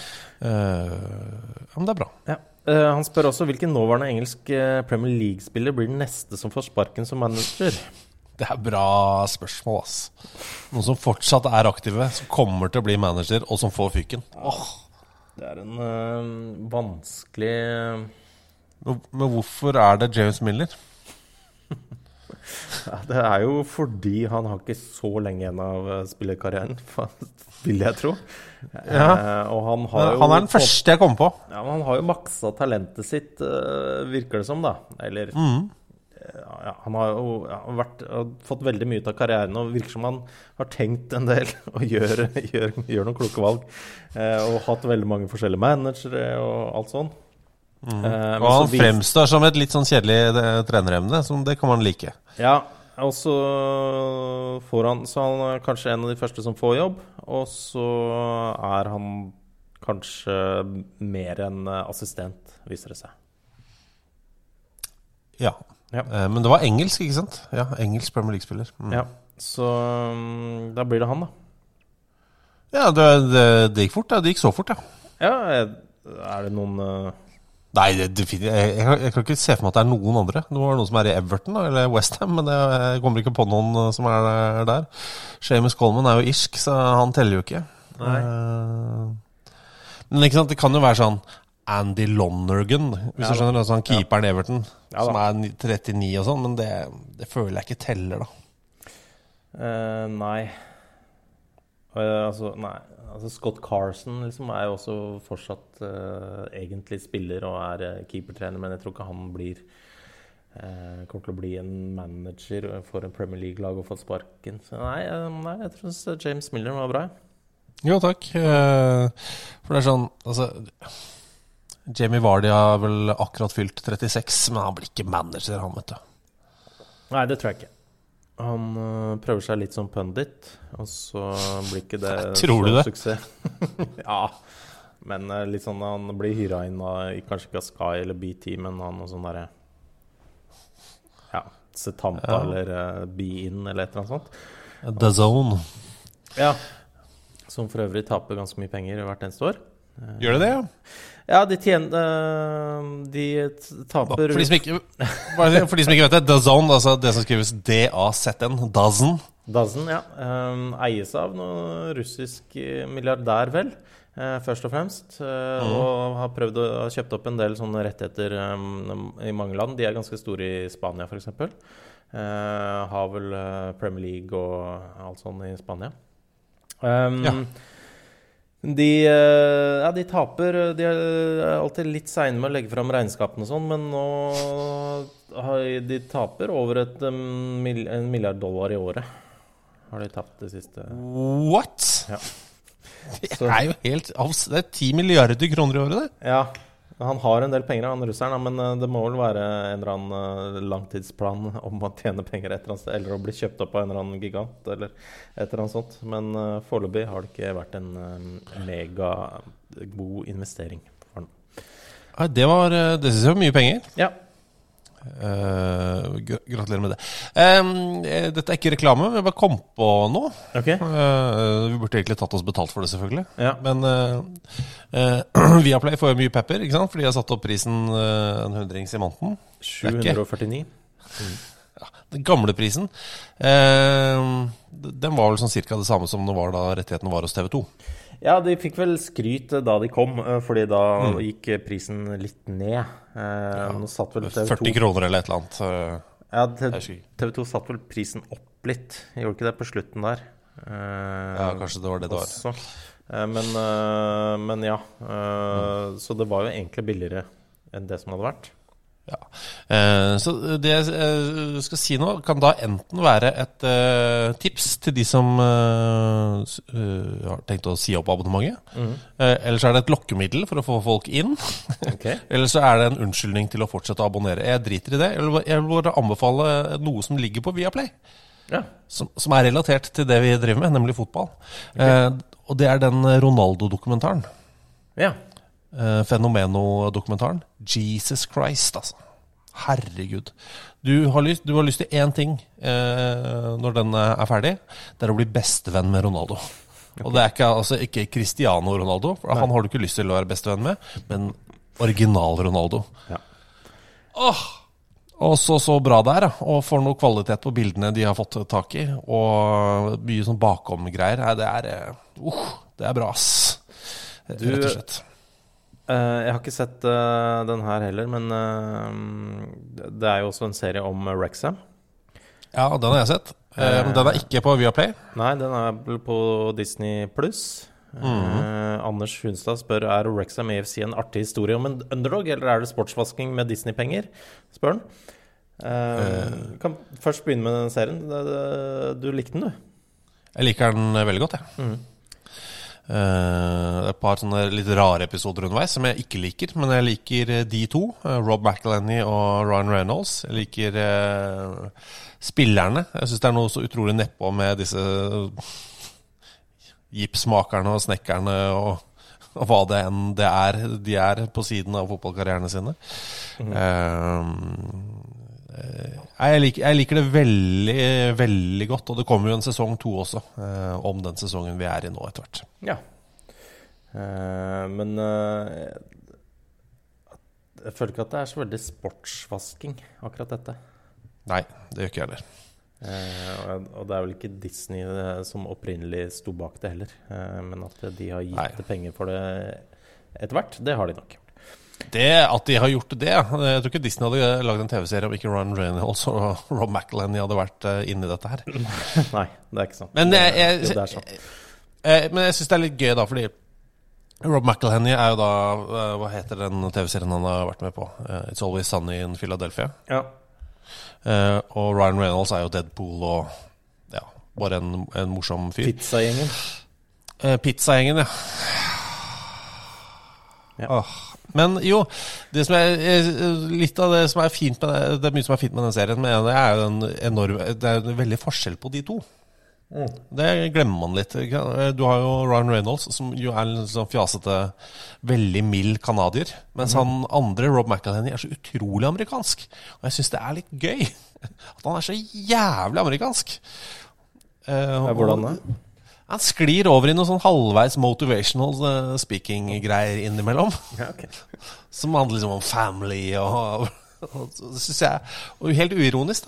Uh, men det er bra. Ja. Uh, han spør også hvilken nåværende engelsk uh, Premier League-spiller blir den neste som får sparken som manager. Det er bra spørsmål, ass. Noen som fortsatt er aktive, som kommer til å bli manager, og som får fyken. Oh. Det er en uh, vanskelig... Men hvorfor er det James Miller? Ja, det er jo fordi han har ikke så lenge igjen av spillerkarrieren, vil jeg tro. Ja. Eh, og han, har jo han er den fått, første jeg kom på. Ja, men han har jo maksa talentet sitt, uh, virker det som da. Eller, mm. ja, han har jo ja, vært, har fått veldig mye ut av karrieren, og virker som han har tenkt en del, og gjør, gjør, gjør noen kloke valg. Eh, og hatt veldig mange forskjellige managere og alt sånt. Mm. Uh, og han fremstår som et litt sånn kjedelig treneremne, som det kan man like. Ja, og så får han, så han er kanskje en av de første som får jobb, og så er han kanskje mer enn assistent, viser det seg. Ja, ja. Uh, men det var engelsk, ikke sant? Ja, engelsk Premier League-spiller. Mm. Ja, så um, da blir det han da. Ja, det, det, det gikk fort, det gikk så fort, ja. Ja, er det noen... Uh, Nei, det, det, jeg, jeg, jeg kan ikke se for meg at det er noen andre. Det var noen som er i Everton da, eller West Ham, men jeg, jeg kommer ikke på noen som er der. Seamus Coleman er jo irsk, så han teller jo ikke. Nei. Uh, men ikke sant, det kan jo være sånn Andy Lonergan, hvis ja, du skjønner, altså han keeperen ja. Everton, ja, som er trettini og sånn, men det, det føler jeg ikke teller da. Uh, nei. Uh, altså, nei. Altså Scott Carson liksom er jo også fortsatt uh, egentlig spiller og er uh, keepertrener, men jeg tror ikke han blir uh, kommer til å bli en manager for en Premier League-lag og få sparken. Så nei, uh, nei, jeg tror James Miller var bra. Jo, takk. Uh, for det er sånn, altså Jamie Vardy har vel akkurat fylt trettiseks, men han blir ikke manager, han, vet du. Nei, det tror jeg ikke. Han uh, prøver seg litt som pundit, og så blir ikke det tror du det? Suksess. Ja, men uh, litt sånn han blir hyret inn av kanskje ikke av Sky eller B T, men han og sånn der ja, Setanta ja. Eller uh, Be-In eller et eller annet sånt. The Zone. Ja, som for øvrig taper ganske mye penger hvert eneste år. Uh, Gjør det det, ja? Ja, de tjener uh, De taper for de, ikke, for de som ikke vet det, The Zone, altså det som skrives D A Z N, Dozen, Dazen, ja. Um, eies av noen russisk milliardær, vel, uh, først og fremst. Uh, mm. Og har prøvd å ha kjøpt opp en del sånne rettigheter um, i mange land. De er ganske store i Spania, for eksempel. Uh, har vel uh, Premier League og alt sånt i Spania. Um, ja. De, uh, ja, de taper. De er alltid litt sene med å legge fram regnskapene og sånn, men nå har de taper over et, um, mil, en milliard dollar i året. Har de tapt det siste? What? Ja. Det er jo helt Det er ti milliarder kroner i året, det. Ja, han har en del penger, han russeren, men det må vel være en eller annen langtidsplan om å tjene penger et eller annet sted, eller å bli kjøpt opp av en eller annen gigant, eller et eller annet sånt. Men uh, foreløpig har det ikke vært en uh, mega god investering for den. Ja, det var, det synes jeg var mye penger. Ja. Uh, gratulerer med det. um, Dette er ikke reklame. Vi bare kom på noe. Okay. uh, Vi burde egentlig tatt oss betalt for det, selvfølgelig. Ja. Men uh, uh, Viaplay får jo mye pepper, ikke sant? Fordi de har satt opp prisen uh, en hundrings i måneden. sju hundre og førtini. Mm. Ja, den gamle prisen uh, den var vel sånn cirka det samme som det var da rettighetene var hos T V to. Ja, de fikk vel skryt da de kom, fordi da mm. gikk prisen litt ned. Eh, ja, nå satt vel T V to, førti kroner eller et eller annet. Ja, T V to satt vel prisen opp litt. Gjorde ikke det på slutten der? Eh, ja, kanskje det var det det var. Også. Eh, men, eh, men ja, eh, mm. så det var jo egentlig billigere enn det som hadde vært. Ja, eh, så det jeg skal si nå kan da enten være et eh, tips til de som eh, har tenkt å si opp abonnementet, mm. eh, eller så er det et lokkemiddel for å få folk inn, okay. eller så er det en unnskyldning til å fortsette å abonnere. Jeg driter i det. Jeg vil bare anbefale noe som ligger på Viaplay, ja. som, som er relatert til det vi driver med, nemlig fotball. Okay. Eh, og det er den Ronaldo-dokumentaren. Ja. Uh, Fenomeno-dokumentaren. Jesus Christ, altså. Herregud. Du har lyst, du har lyst til én ting uh, når den er ferdig. Det er å bli bestevenn med Ronaldo. Okay. Og det er ikke, altså, ikke Cristiano Ronaldo, for Nei. Han har du ikke lyst til å være bestevenn med, men original Ronaldo. Ja. Åh! Og så, så bra det er, og får noe kvalitet på bildene de har fått tak i, og mye sånn bakom-greier. Det er, uh, det er bra, ass. Du, rett og slett. Uh, jeg har ikke sett uh, den her heller, men uh, det er jo også en serie om Wrexham. Ja, den har jeg sett. Uh, men den er ikke på Viaplay. Nei, den er på Disney Plus. Mm. Uh, Anders Hunstad spør, er Wrexham E F C en artig historie om en underdog, eller er det sportsvasking med Disney-penger? Spør han. Uh, uh, kan først begynne med den serien. Du, du likte den, du? Jeg liker den veldig godt, jeg. Ja. Mm. Uh, et par sånne litt rare episoder underveis som jeg ikke liker, men jeg liker de to, uh, Rob McElhenney og Ryan Reynolds. Jeg liker uh, spillerne. Jeg synes det er noe så utrolig nedpå med disse gipsmakerne og snekkerne og, og hva det enn det er de er på siden av fotballkarrierne sine. Mm. uh, jeg, liker, jeg liker det veldig, veldig godt, og det kommer jo en sesong to også, eh, om den sesongen vi er i nå etter hvert. Ja, eh, men eh, jeg føler ikke at det er så veldig sportsvasking, akkurat dette. Nei, det gjør ikke jeg heller. Eh, og det er vel ikke Disney som opprinnelig sto bak det heller, eh, men at de har gitt Nei. det penger for det etter hvert, det har de nok. Det at de har gjort det, jeg tror ikke Disney hadde laget en tv-serie om ikke Ryan Reynolds og Rob McElhenney hadde vært inne i dette her. Nei, det er ikke sant. Men jeg, jeg, det er sant. jeg, men jeg synes det er litt gøy da, fordi Rob McElhenney er jo da, hva heter den tv-serien han har vært med på? It's Always Sunny in Philadelphia. Ja. Og Ryan Reynolds er jo Deadpool og ja, bare en, en morsom fyr. Pizzagjengen. Pizzagjengen, ja. Ja. Åh. Men jo, det som er, litt av det som er fint med det, det er mye som er fint med den serien, men det er jo en enorm, det er en veldig forskjell på de to. Mm. Det glemmer man litt. Du har jo Ryan Reynolds, som jo er en sånn fjasete, veldig mild kanadier, mens mm. han andre, Rob McElhenney, er så utrolig amerikansk. Og jeg synes det er litt gøy at han er så jævlig amerikansk. Ja, hvordan det? Han sklir over i noen sånn halvveis motivational uh, speaking-greier innimellom. Ja, okay. Som handler liksom om family og, og, og, synes jeg, og helt uironisk da.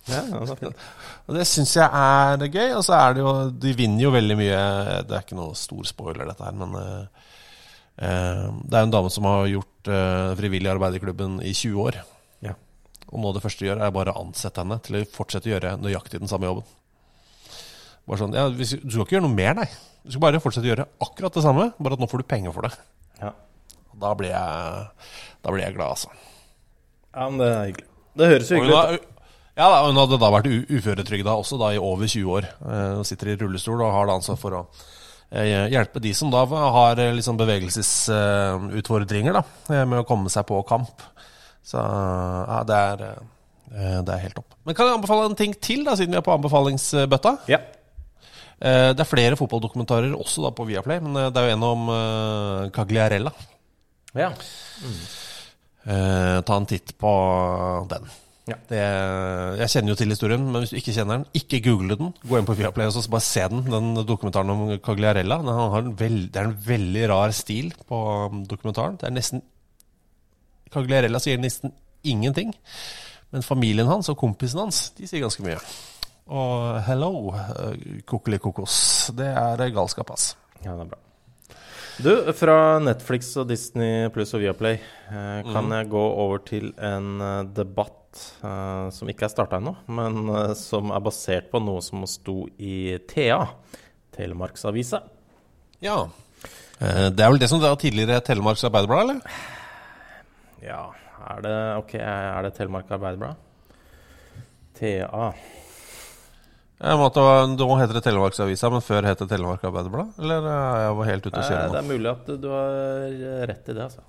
Ja, ja, det er fint. Og det synes jeg er gøy, og så er det jo, de vinner jo veldig mye, det er ikke noe stor spoiler dette her, men uh, uh, det er en dame som har gjort uh, frivillig arbeid i klubben i tjue år. Ja. Og nå det første de gjør er bare å ansette henne til å fortsette å gjøre nøyaktig den samme jobben. Bare sånn, ja, hvis, du skal ikke gjøre noe mer, nei. Du skal bare fortsette å gjøre akkurat det samme, bare at nå får du penger for det. Ja. Da blir jeg, da blir jeg glad, altså. Ja, men det er hyggelig. Det høres jo hyggelig ut. Ja, da, hun hadde da vært uføretrygda også da i over tjue år. Hun sitter i rullestol og har da ansvar for å hjelpe de som da har liksom bevegelsesutfordringer da, med å komme seg på kamp. Så ja, det er, det er helt topp. Men kan jeg anbefale en ting til da, siden vi er på anbefalingsbøtta? Ja. Det er flere fotballdokumentarer også da på Viaplay, men det er jo en om Cagliarella. Ja. Mm. Ta en titt på den. Ja. Det, jeg kjenner jo til historien, men hvis du ikke kjenner den, ikke google den. Gå inn på Viaplay og så bare se den, den dokumentaren om Cagliarella. Den har en veld, det er en veldig rar stil på dokumentaren. Det er nesten Cagliarella sier nesten ingenting, men familien hans og kompisen hans, de sier ganske mye. Og hello, kokelikokos. Det er galskap, ass. Ja, det er bra. Du, fra Netflix og Disney Plus og Viaplay eh, kan mm. jeg gå over til en uh, debatt uh, som ikke er startet ennå, men uh, som er basert på noe som sto i T A, Telemarksavisa. Ja, eh, det er vel det som det var tidligere Telemarks Arbeiderblad, eller? Ja, er det, ok, er det Telemark Arbeiderblad? T A. Jeg måtte, nå heter det Telemarksavisa, men før heter det Telemark Arbeiderblad? Eller jeg var helt ute å kjøre nå? Det er mulig at du har rett i det, altså.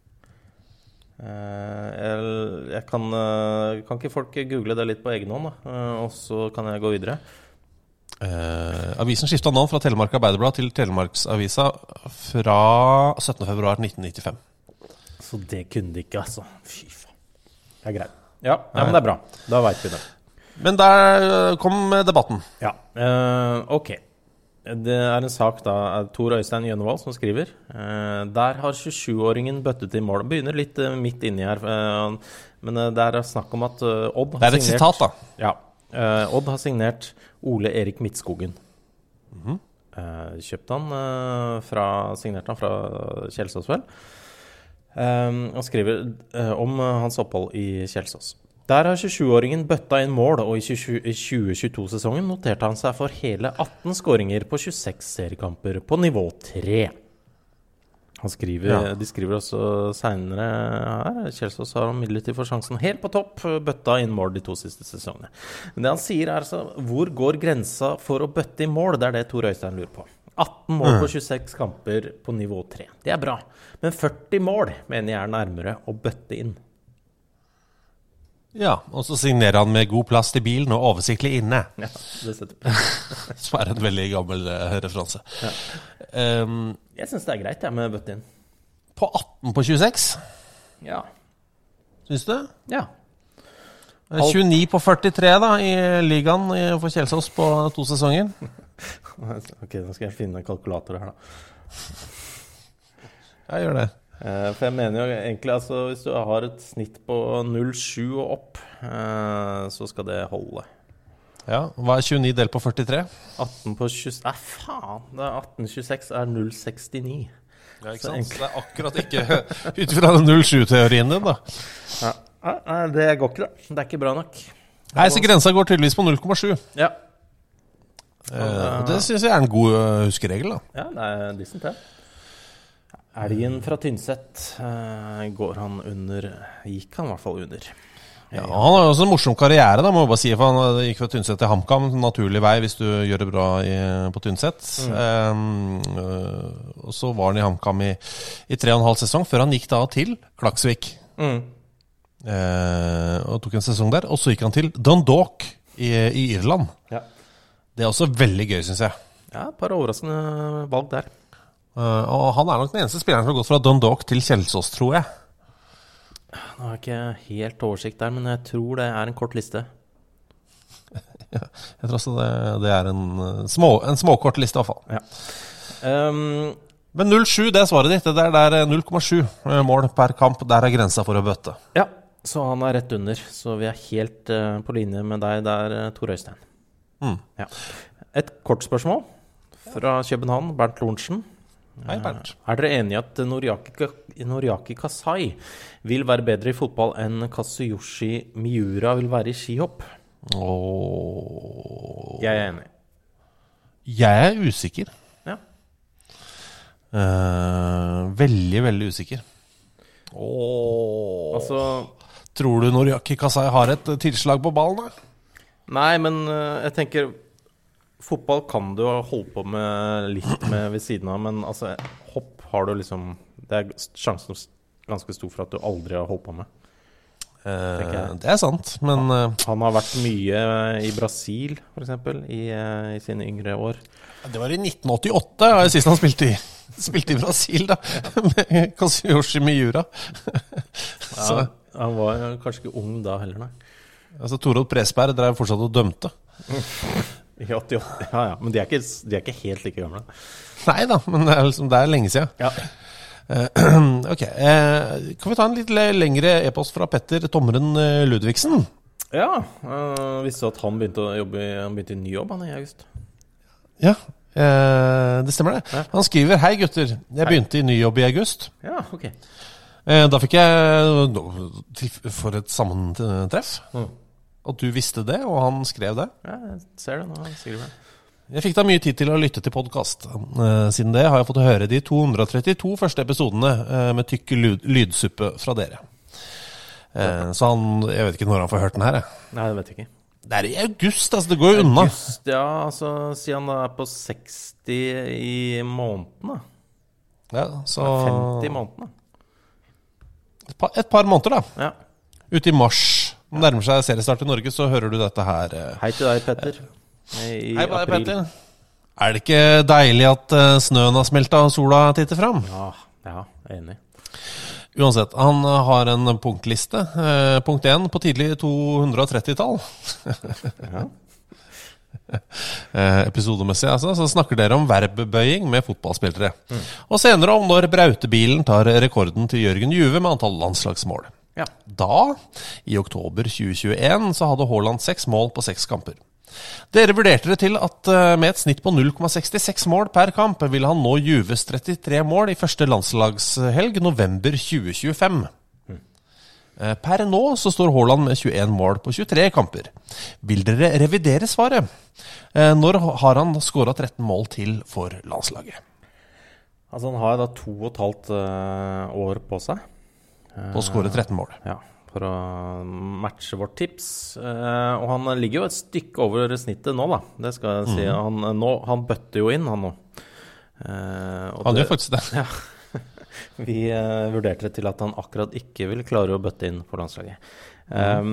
Jeg, jeg kan, kan ikke folk google det litt på egen hånd, da? Og så kan jeg gå videre. Eh, avisen skiftet navn fra Telemark Arbeiderblad til Telemarksavisa fra syttende februar nitten nittifem. Så det kunne de ikke, altså. Fy faen. Det er greit. Ja, ja, men det er bra. Da vet vi det. Men der kom debatten. Ja, uh, ok. Det er en sak da, Tor Øystein Gjønnevold som skriver. Uh, der har tjuesjuåringen bøttet i mål. Begynner litt uh, midt inni her. Uh, men uh, der er snakk om at uh, Odd har signert... Det er et signert, sitat da. Ja. Uh, Odd har signert Ole Erik Midtskogen. Mm-hmm. uh, kjøpte han uh, fra, signerte han fra Kjelsås vel. Uh, og skriver uh, om uh, hans opphold i Kjelsås. Der har tjuesjuåringen bøtta inn mål, og i tjue tjueto-sesongen noterte han seg for hele atten skåringer på tjueseks seriekamper på nivå tre. Han skriver, ja. De skriver også senere her, Kjelsås har midlertidig for sjansen helt på topp, bøtta inn mål de to siste sesongene. Men det han sier er altså, hvor går grensa for å bøtte inn mål? Det er det Tor Øystein lurer på. atten mål på tjueseks kamper på nivå tre. Det er bra. Men førti mål mener jeg er nærmere å bøtte inn. Ja, og så signerer han med god plass til bilen og oversiktlig inne. Ja, det setter på. Som er en veldig gammel uh, referanse. Ja. Um, jeg synes det er greit, jeg, med bøtte inn. På atten på tjueseks? Ja. Synes du? Ja. tjueni på førtitre da, i ligaen for Kjelsås på to sesonger. Ok, nå skal jeg finne en kalkulator her da. Jeg gjør det. Uh, for jeg mener jo egentlig, altså, hvis du har et snitt på null komma sju og opp, uh, så skal det holde. Ja, hva er tjueni delt på førtitre? atten på tjueseks, nei faen, det er atten tjueseks er null komma sekstini. Ja, ikke sant? Så, så det er akkurat ikke ut fra null komma sju-teorien din da. Ja, nei, det går ikke da. Det er ikke bra nok. Nei, så grensa går tydeligvis på null komma sju. Ja. Uh, det synes jeg er en god uh, huskeregel da. Ja, det er decent, ja. Elgen fra Tynset uh, går han under, gikk han i hvert fall under. Ja, han har jo også en morsom karriere da, må jeg bare si, for han gikk fra Tynset til HamKam, naturlig vei hvis du gjør det bra i, på Tynset. Mm. Um, uh, og så var han i HamKam i, i tre og en halv sesong, før han gikk da til Klaksvik. Mm. Uh, og tok en sesong der, og så gikk han til Dundalk i, i Irland. Ja. Det er også veldig gøy, synes jeg. Ja, et par overraskende valg der. Uh, og han er nok den eneste spilleren som har gått fra Dundalk til Kjelsås, tror jeg. Nå har jeg ikke helt oversikt der, men jeg tror det er en kort liste. Ja, jeg tror også det, det er en, små, en småkort liste i hvert fall. Ja. Um, men null komma sju, det er svaret ditt. Det er der null komma sju mål per kamp. Der er grensa for å bøtte. Ja, Så han er rett under. Så vi er helt uh, på linje med deg der, Tor Øystein. Mm. Ja. Et kort spørsmål fra København, Bernt Lorentzen. Hei, Bernt. Uh, er dere enige at Noriaki, Noriaki Kasai vil være bedre i fotball enn Kazuyoshi Miura vil være i skihopp? Åh. Jeg er enig. Jeg er usikker. Ja. Uh, veldig, veldig usikker. Åh. Altså, tror du Noriaki Kasai har et tilslag på ballen? Da? Nei, men uh, jeg tenker fotball kan du holde på med litt med ved siden av, men altså, hopp har du liksom, det er sjansen ganske stor for at du aldri har holdt på med. Uh, det er sant, men uh, han har vært mye i Brasil, for eksempel, i, uh, i sine yngre år. Det var i nitten åttiåtte, sist han spilte i, spilte i Brasil, da, med Kazuyoshi Miura. Så. Ja, han var kanskje ikke ung da heller, nei. Altså, Torod Presberg drev fortsatt og dømte. I åttiåtte, ja, ja. Men de er, ikke, de er ikke helt like gamle. Nei da, men det er, liksom, det er lenge siden. Ja. Uh, ok, uh, kan vi ta en litt lengre e-post fra Petter Tommeren Ludvigsen? Ja, uh, visste du at han begynte å jobbe i, han begynte i ny jobb han i august? Ja, uh, det stemmer det. Ja. Han skriver, hei gutter, jeg hei. begynte i ny jobb i august. Ja, ok. Uh, da fikk jeg for et sammentreff. Mm. At du visste det, og han skrev det. Ja, jeg ser det nå, han skriver det. Jeg fikk da mye tid til å lytte til podcast. Uh, siden det har jeg fått høre de to hundre trettito første episodene uh, med tykk lyd lydsuppe fra dere. Uh, så han, jeg vet ikke når han får hørt den her. Jeg. Nei, det vet jeg ikke. Det er i august, altså det går jo unna. August, ja, altså siden han er på seksti i måneden da. Ja, så... femti i måneden da. Et par, et par måneder da. Ja. Ute i mars. Nærmer seg seriestart i Norge, så hører du dette her. Hei til deg, Petter. I Hei på deg, Petter. Er det ikke deilig at snøen har smeltet og sola titter fram? Ja, ja, enig. Uansett, han har en punktliste. Eh, punkt én på tidlig to hundre tretti-tall. Ja. eh, episodemessig, altså. Så snakker dere om verbbøying med fotballspillere. Mm. Og senere om når Brautebilen tar rekorden til Jørgen Juve med antall landslagsmål. Ja. Da, i oktober tjue tjueen, så hadde Haaland seks mål på seks kamper. Dere vurderte det til at med et snitt på null komma sekstiseks mål per kamp ville han nå Juves trettitre mål i første landslagshelg november tjue tjuefem. Mm. Per nå så står Haaland med tjueen mål på tjuetre kamper. Vil dere revidere svaret? Når har han skåret tretten mål til for landslaget? Altså han har da to og et halvt år på seg. På å skåre tretten mål. Ja, for å matche vårt tips. Og han ligger jo et stykke over snittet nå, da. Det skal jeg si. Han, nå, han bøtter jo inn, han nå. Og han det, gjør faktisk det. Ja. Vi uh, vurderte det til at han akkurat ikke vil klare å bøtte inn for landslaget. Mm.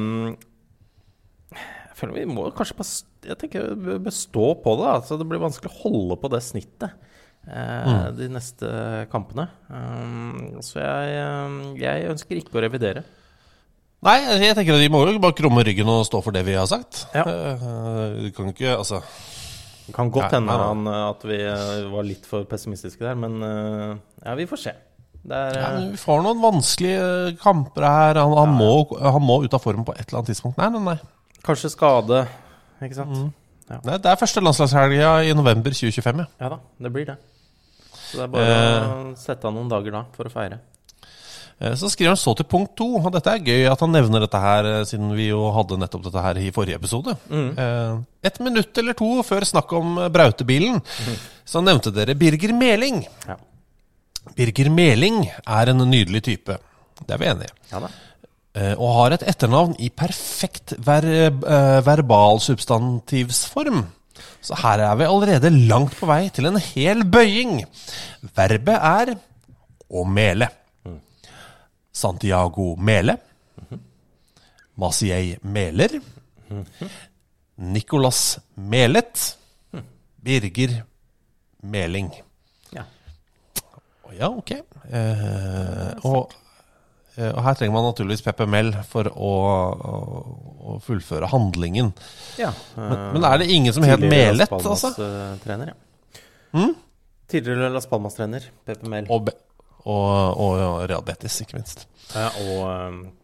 Um, jeg føler vi må kanskje bare jeg tenker, bestå på det. Altså, det blir vanskelig å holde på det snittet. Uh, mm. De neste kampene. Um, så jeg, jeg ønsker ikke å revidere. Nei, jeg tenker at vi må jo bare krumme ryggen og stå for det vi har sagt. Ja. Uh, vi kan ikke, altså det kan godt hende at vi var litt for pessimistiske der, men uh, ja, vi får se. Det er, ja, men vi får noen vanskelige kamper her. Han, han, ja. må, han må ut av form på et eller annet tidspunkt. Nei, nei, nei. Kanskje skade, ikke sant? Mm. Ja. Nei, det er første landslagshelga i november tjue tjuefem, ja. Ja da, det blir det. Så det er bare eh, å sette av noen dager da for å feire. Eh, så skriver han så til punkt to, og dette er gøy at han nevner dette her, siden vi jo hadde nettopp dette her i forrige episode. Mm. Eh, et minutt eller to før snakk om Brautebilen, mm. så nevnte dere Birger Meling. Ja. Birger Meling er en nydelig type. Det er vi enige. Ja da. Eh, og har et etternavn i perfekt ver eh, verbal substantivsform. Så her er vi allerede langt på vei til en hel bøying. Verbet er å mele. Mm. Santiago Mele. Mm-hmm. Maciej Meler. Mm-hmm. Nicolas Melet. Mm. Birger Meling. Ja. Ja, ok. Eh, og, og her trenger man naturligvis Peppe Mel for å, å, å fullføre handlingen. Ja. Men, men er det ingen som heter Melet, altså? Uh, trener, ja. Hmm? Tidligere Las Palmas-trener, Peppe Mel. Og, og, og Real Betis, ikke minst. Ja, og um,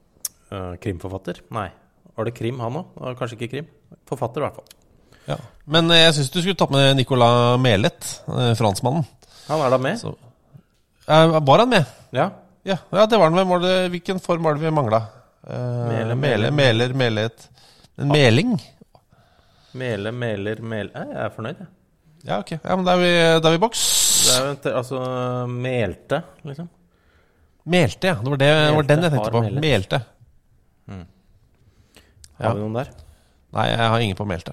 Uh, krimforfatter? Nei. Var det krim han også? Kanskje ikke krim. Forfatter i hvert fall. Ja. Men jeg synes du skulle tatt med Nicolas Melet, eh, fransmannen. Han er da med? Så, eh, var han med? Ja. Ja, ja det var han med. Var det, hvilken form var det vi manglet? Eh, Mele, mele, meler, melet. En meling? Mele, meler, mel... Jeg er fornøyd, jeg. Ja, ok. Ja, men da er vi, da er vi i boks. Det er jo altså melte, liksom. Melte, ja. Det var, det, det var den jeg tenkte på. Melet. Melte. Mm. Har Ja. vi noen der? Nei, jeg har ingen på melte.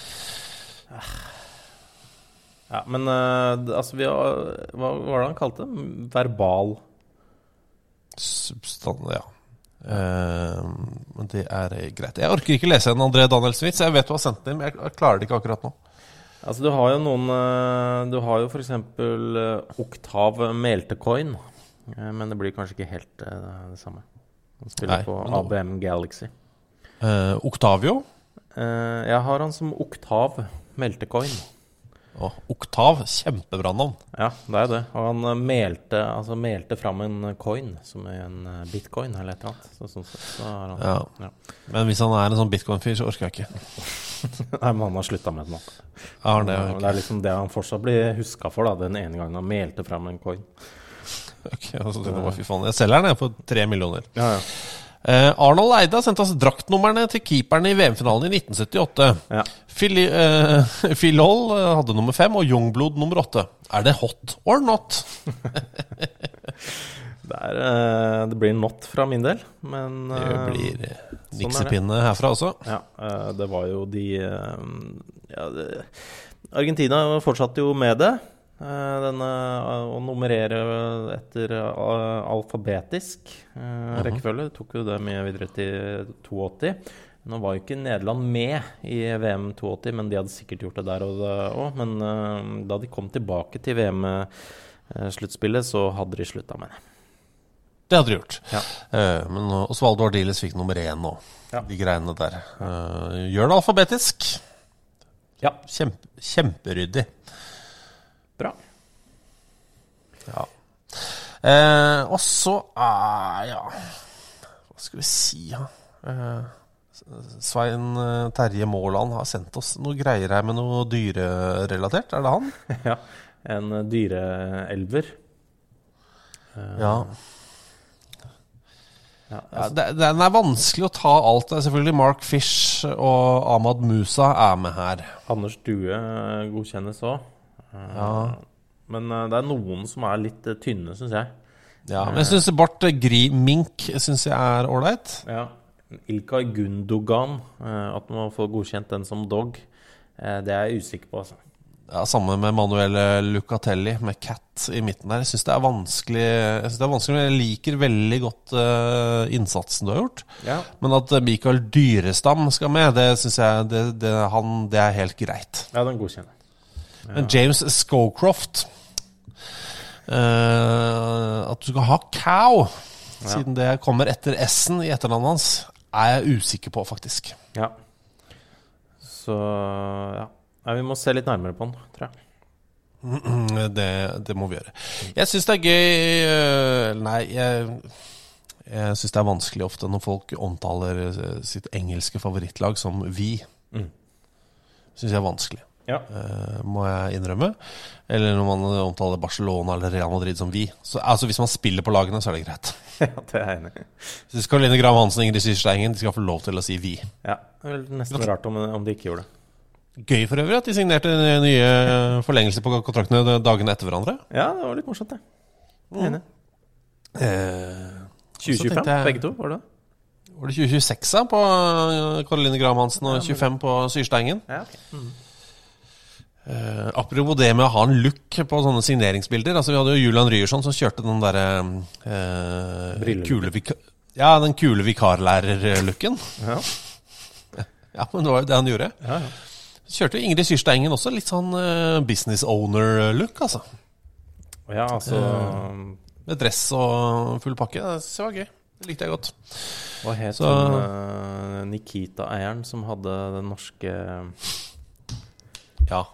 Ja, men uh, altså vi har, hva, hva var det han kalte det? Verbal Substand, ja. Uh, men det er greit. Jeg orker ikke lese en André Danielsvits. Jeg vet du har sendt den, men jeg klarer det ikke akkurat nå. Altså du har jo noen uh, Du har jo for eksempel uh, Oktav Meltecoin, uh, men det blir kanskje ikke helt uh, det samme. Han spiller Nei, på men nå- A B M Galaxy. Uh, Octavio. Uh, jeg har han som Oktav Meltecoin. Oh, Oktav, kjempebra navn. Ja, det er det. Og han uh, melte, altså melte fram en uh, coin, som er en uh, bitcoin eller et eller annet. Så, sånn sett, så har han, Ja. ja. Men hvis han er en sånn bitcoin-fyr, så orker jeg ikke. Nei, men han har sluttet med det nå. Ja, det, Og det er liksom det han fortsatt blir husket for, da, den ene gangen han melte fram en coin. Ok, altså, det var, fy faen. Jeg selger den jeg for tre millioner. Ja, ja. Eh, Arnold Eide har sendt oss draktnummerne til keeperne i V M-finalen i nitten syttiåtte. Ja. Phil, eh, Phil Hall eh, hadde nummer fem, og Youngblood nummer åtte. Er det hot or not? Det, er, uh, det blir not fra min del, men uh, Det blir eh, sånn er det. niksepinne herfra også. Ja, uh, det var jo de uh, ja, det, Argentina fortsatte jo med det. Uh, denne, uh, å nummerere etter uh, alfabetisk uh, rekkefølge. Tok jo det med videre til åttito. Nå var jo ikke Nederland med i V M åttito, men de hadde sikkert gjort det der òg. Men uh, da de kom tilbake til V M-sluttspillet, så hadde de slutta med det. Det hadde de gjort. Ja. Uh, men Osvaldo Ardiles fikk nummer én nå. Ja. De greiene der. Uh, gjør det alfabetisk. Ja. Kjempe, kjemperyddig. Bra. Ja. Eh, og så er ja, hva skal vi si ja? eh, Svein eh, Terje Måland har sendt oss noe greier her med noe dyrerelatert. Er det han? Ja, en dyreelver. Uh, Ja, ja, ja altså, det, Den er vanskelig å ta alt. Det er selvfølgelig Mark Fish og Ahmad Musa er med her. Anders Due godkjennes også. Uh, Ja. Men uh, det er noen som er litt uh, tynne, synes jeg. Ja, men jeg synes Bart Grimink synes jeg er ordentlig. Ja. Ilkay Gundogan, uh, at man får godkjent den som dog, uh, det er jeg usikker på, altså. Ja, Sammen med Manuel Lucatelli med Cat i midten der. Jeg synes det er vanskelig Jeg synes det er vanskelig, men jeg liker veldig godt uh, innsatsen du har gjort. Ja. Men at Mikael Dyrestam skal med, det synes jeg det, det, han, det er helt greit. Ja, den godkjenner. Ja. Men James Scowcroft uh, At du skal ha Cow, Ja. siden det kommer etter S-en i etternavnet hans, er jeg usikker på, faktisk. Ja. Så, ja. Nei, vi må se litt nærmere på den, tror jeg. Det, det må vi gjøre. Jeg synes det er gøy øh, Nei, jeg, jeg synes det er vanskelig ofte når folk omtaler sitt engelske favorittlag som vi. Mm. Synes jeg er vanskelig. Ja. Uh, må jeg innrømme. Eller når man omtaler Barcelona eller Real Madrid som vi. Så, altså hvis man spiller på lagene, så er det greit. Ja, det er jeg enig i. Så Karoline Graham Hansen og Ingrid Syrsteigen, de skal få lov til å si vi. Ja, det er vel nesten rart om, om de ikke gjorde det. Gøy for øvrig at de signerte nye forlengelser på kontraktene dagene etter hverandre. Ja, det var litt morsomt, det. Enig. Eh, tjue tjuefem, jeg... begge to, var det? Var det tjue tjueseks på Karoline Graham Hansen og tjuefem på Syrsteigen? Ja, ok. Mm. Eh, apropos det med å ha en look på sånne signeringsbilder. Altså vi hadde jo Julian Ryerson som kjørte den der eh, kule vika- Ja, den kule vikarlærer-looken. Ja. Ja, men det var jo det han gjorde. Ja, ja. Så kjørte jo Ingrid Syrsteigen også litt sånn uh, business owner-look, altså. Ja, altså uh, Med dress og full pakke. Det var gøy. Det likte jeg godt. Hva het Så, den uh, Nikita-eieren som hadde den norske Ja.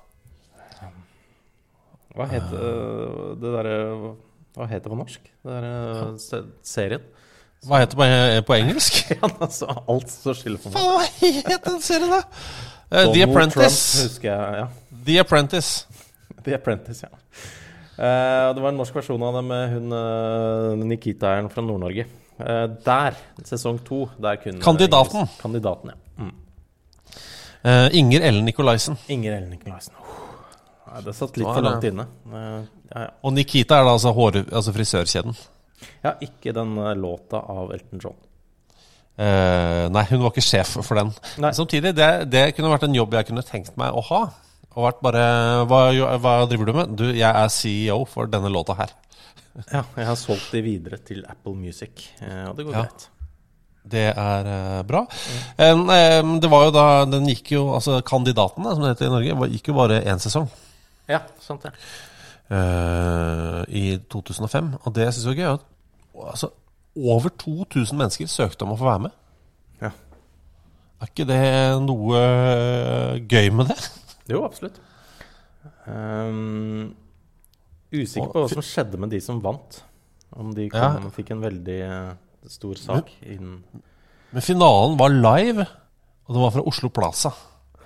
Hva het uh, det derre Hva het det på norsk? Det derre uh, serien Hva heter det på engelsk? Ja, altså, alt så skiller for meg. Hva heter den serien da? Uh, The Apprentice. Trump, husker jeg, ja. The Apprentice. The Apprentice, ja. Uh, det var en norsk versjon av det med hun uh, Nikita-eren fra Nord-Norge. Uh, der, sesong to, der kunne... Kandidaten. Uh, kandidaten, ja. Mm. Uh, Inger Ellen Nikolaisen. Inger Ellen Nikolaisen. Oh. Nei, det satt litt for langt inne. Uh, ja, ja. Og Nikita er da altså, hår, altså frisørkjeden. Ja, ikke den uh, låta av Elton John. Uh, nei, hun var ikke sjef for den. Nei. Samtidig, det, det kunne vært en jobb jeg kunne tenkt meg å ha. Og vært bare, hva, hva driver du med? Du, jeg er C E O for denne låta her. Ja, jeg har solgt det videre til Apple Music, uh, og det går ja. greit. Det er uh, bra. Mm. Um, det var jo da, den gikk jo, altså kandidatene, som det heter i Norge, gikk jo bare en sesong. Ja, sant det. Uh, I to tusen og fem, og det synes jeg er gøy, at altså, over to tusen mennesker søkte om å få være med. Ja. Er ikke det noe gøy med det? Jo, absolutt. Um, usikker på hva som skjedde med de som vant. Om de kom, ja. fikk en veldig uh, stor sak innen... Men finalen var live, og det var fra Oslo Plaza.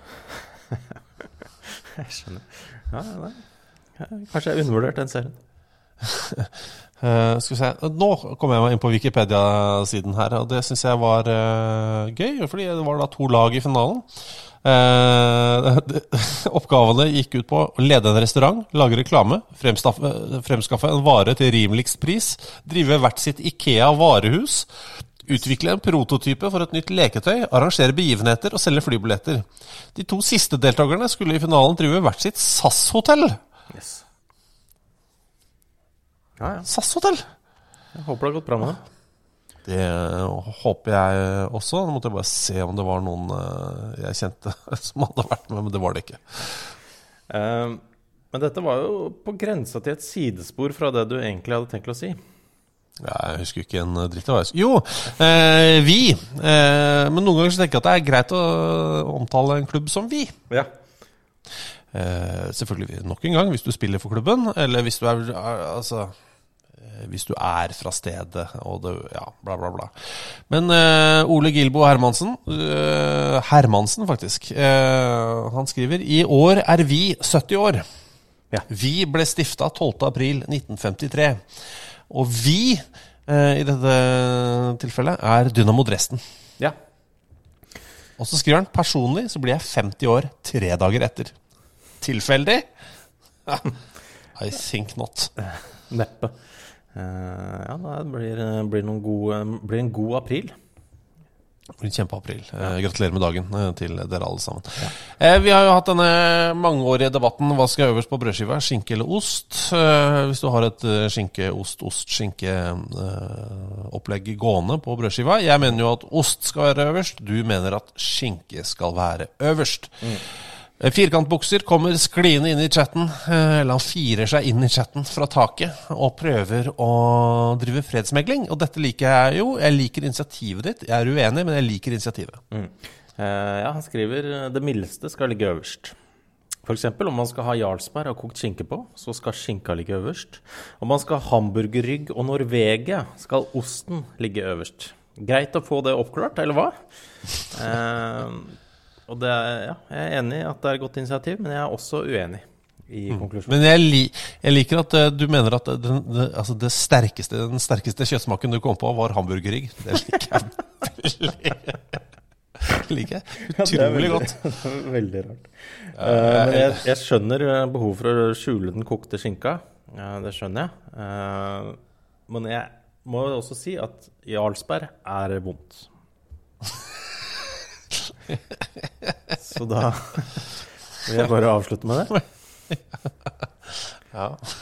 Jeg skjønner. Ja, nei. Kanskje jeg undervurderte den serien. Uh, skal vi se. Nå kommer jeg meg inn på Wikipedia-siden her, og det synes jeg var uh, gøy, fordi det var da to lag i finalen. Uh, det, oppgavene gikk ut på å lede en restaurant, lage reklame, fremskaffe en vare til rimeligst pris, drive hvert sitt IKEA varehus, utvikle en prototype for et nytt leketøy, arrangere begivenheter og selge flybilletter. De to siste deltakerne skulle i finalen drive hvert sitt S A S-hotell. Yes. Ja, ja. S A S-hotell. Jeg håper det har gått bra med det. Det håper jeg også. Nå måtte jeg bare se om det var noen jeg kjente som hadde vært med, men det var det ikke. Uh, men dette var jo på grensa til et sidespor fra det du egentlig hadde tenkt å si. Ja, jeg husker ikke en dritt av hva jeg husker. Jo, eh, vi. Eh, men noen ganger så tenker jeg at det er greit å omtale en klubb som vi. Ja. Eh, selvfølgelig nok en gang, hvis du spiller for klubben, eller hvis du er, altså, eh, hvis du er fra stedet, og det, ja, bla bla bla. Men eh, Ole Gilbo Hermansen, eh, Hermansen faktisk, eh, han skriver, i år er vi sytti år. Ja. Vi ble stiftet tolvte april nitten femtitre. Og vi, eh, i dette tilfellet, er Dynamo Dresden. Ja. Og så skriver han, personlig så blir jeg femti år tre dager etter. Tilfeldig? I think not. Neppe. Uh, ja, det blir, blir, noen gode, blir en god april. Det blir en kjempeapril. Eh, gratulerer med dagen eh, til dere alle sammen. Ja. Eh, vi har jo hatt denne mangeårige debatten, hva skal øverst på brødskiva, skinke eller ost? Eh, hvis du har et eh, skinke, ost, ost, skinke eh, opplegg gående på brødskiva. Jeg mener jo at ost skal være øverst, du mener at skinke skal være øverst. Mm. Firkantbukser kommer skliende inn i chatten, eller han firer seg inn i chatten fra taket og prøver å drive fredsmegling, og dette liker jeg jo. Jeg liker initiativet ditt. Jeg er uenig, men jeg liker initiativet. Mm. Uh, ja, han skriver det mildeste skal ligge øverst. For eksempel om man skal ha Jarlsberg og kokt skinke på, så skal skinka ligge øverst. Om man skal ha hamburgerrygg og Norvegia, skal osten ligge øverst. Greit å få det oppklart, eller hva? Uh, Og det er, ja, jeg er enig i at det er et godt initiativ, men jeg er også uenig i mm. konklusjonen. Men jeg, li, jeg liker at uh, du mener at den, det, altså det sterkeste, den sterkeste kjøttsmaken du kom på var hamburgerrygg. Det liker jeg veldig. liker jeg utrolig ja, veldig, godt. Det er veldig rart. Uh, men jeg, jeg skjønner behov for å skjule den kokte skinka. Ja, det skjønner jeg. Uh, men jeg må også si at Jarlsberg er vondt. Så da vil jeg bare avslutte med det. Ja.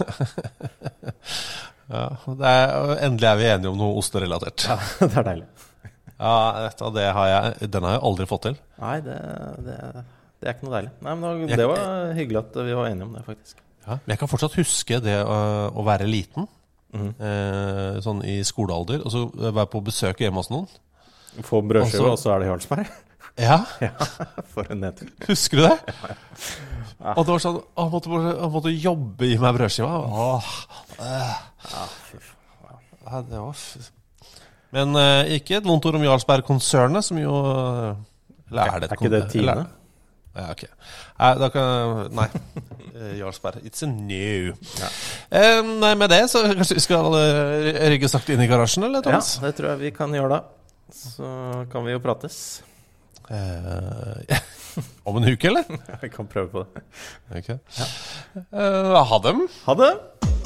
Ja, det er, endelig er vi enige om noe osterelatert. Ja, det er deilig. Ja, dette, det har jeg, den har jeg aldri fått til. Nei, det, det, det er ikke noe deilig. Nei, men det, det var hyggelig at vi var enige om det, faktisk. Ja, men jeg kan fortsatt huske det å, å være liten, mm. eh, sånn i skolealder, og så være på besøk hjemme hos noen. Få brødskive, og så er det Jarlsberg. Ja. Ja, for en nedtur. Husker du det? Ja, ja. Og det var sånn, han måtte, han måtte jobbe i meg brødskiva. Åh, øh. Ja, fy faen. Ja, det var f- Men uh, ikke et vondt ord om Jarlsberg-konsernet, som jo Eller er det et Er ikke det Tine? Ja, ok. Nei, da kan Nei. Jarlsberg. It's a new. Ja. Uh, nei, med det så kanskje vi skal uh, rygge sakte inn i garasjen, eller, Thomas? Ja, det tror jeg vi kan gjøre da. Så kan vi jo prates. Uh, om en uke, eller? Ja, vi kan prøve på det. Ok. Ja. Uh, ha dem. Ha det.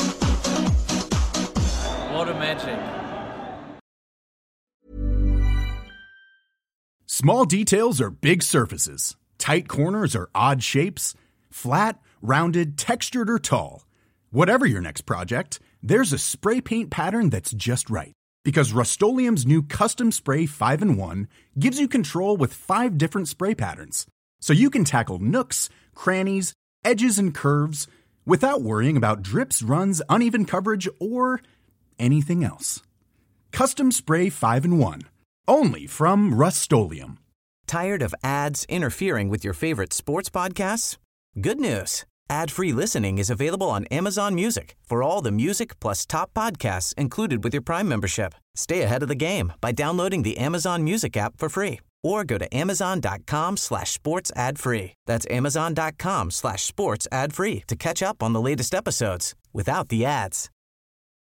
What a magic. Small details are big surfaces. Tight corners are odd shapes. Flat, rounded, textured, or tall. Whatever your next project, there's a spray paint pattern that's just right. Because Rust-Oleum's new Custom Spray five in one gives you control with five different spray patterns. So you can tackle nooks, crannies, edges, and curves without worrying about drips, runs, uneven coverage, or anything else. Custom Spray five in one. Only from Rust-Oleum. Tired of ads interfering with your favorite sports podcasts? Good news. Ad-free listening is available on Amazon Music for all the music plus top podcasts included with your Prime membership. Stay ahead of the game by downloading the Amazon Music app for free or go to amazon.com slash sports ad free. That's amazon.com slash sports ad free to catch up on the latest episodes without the ads.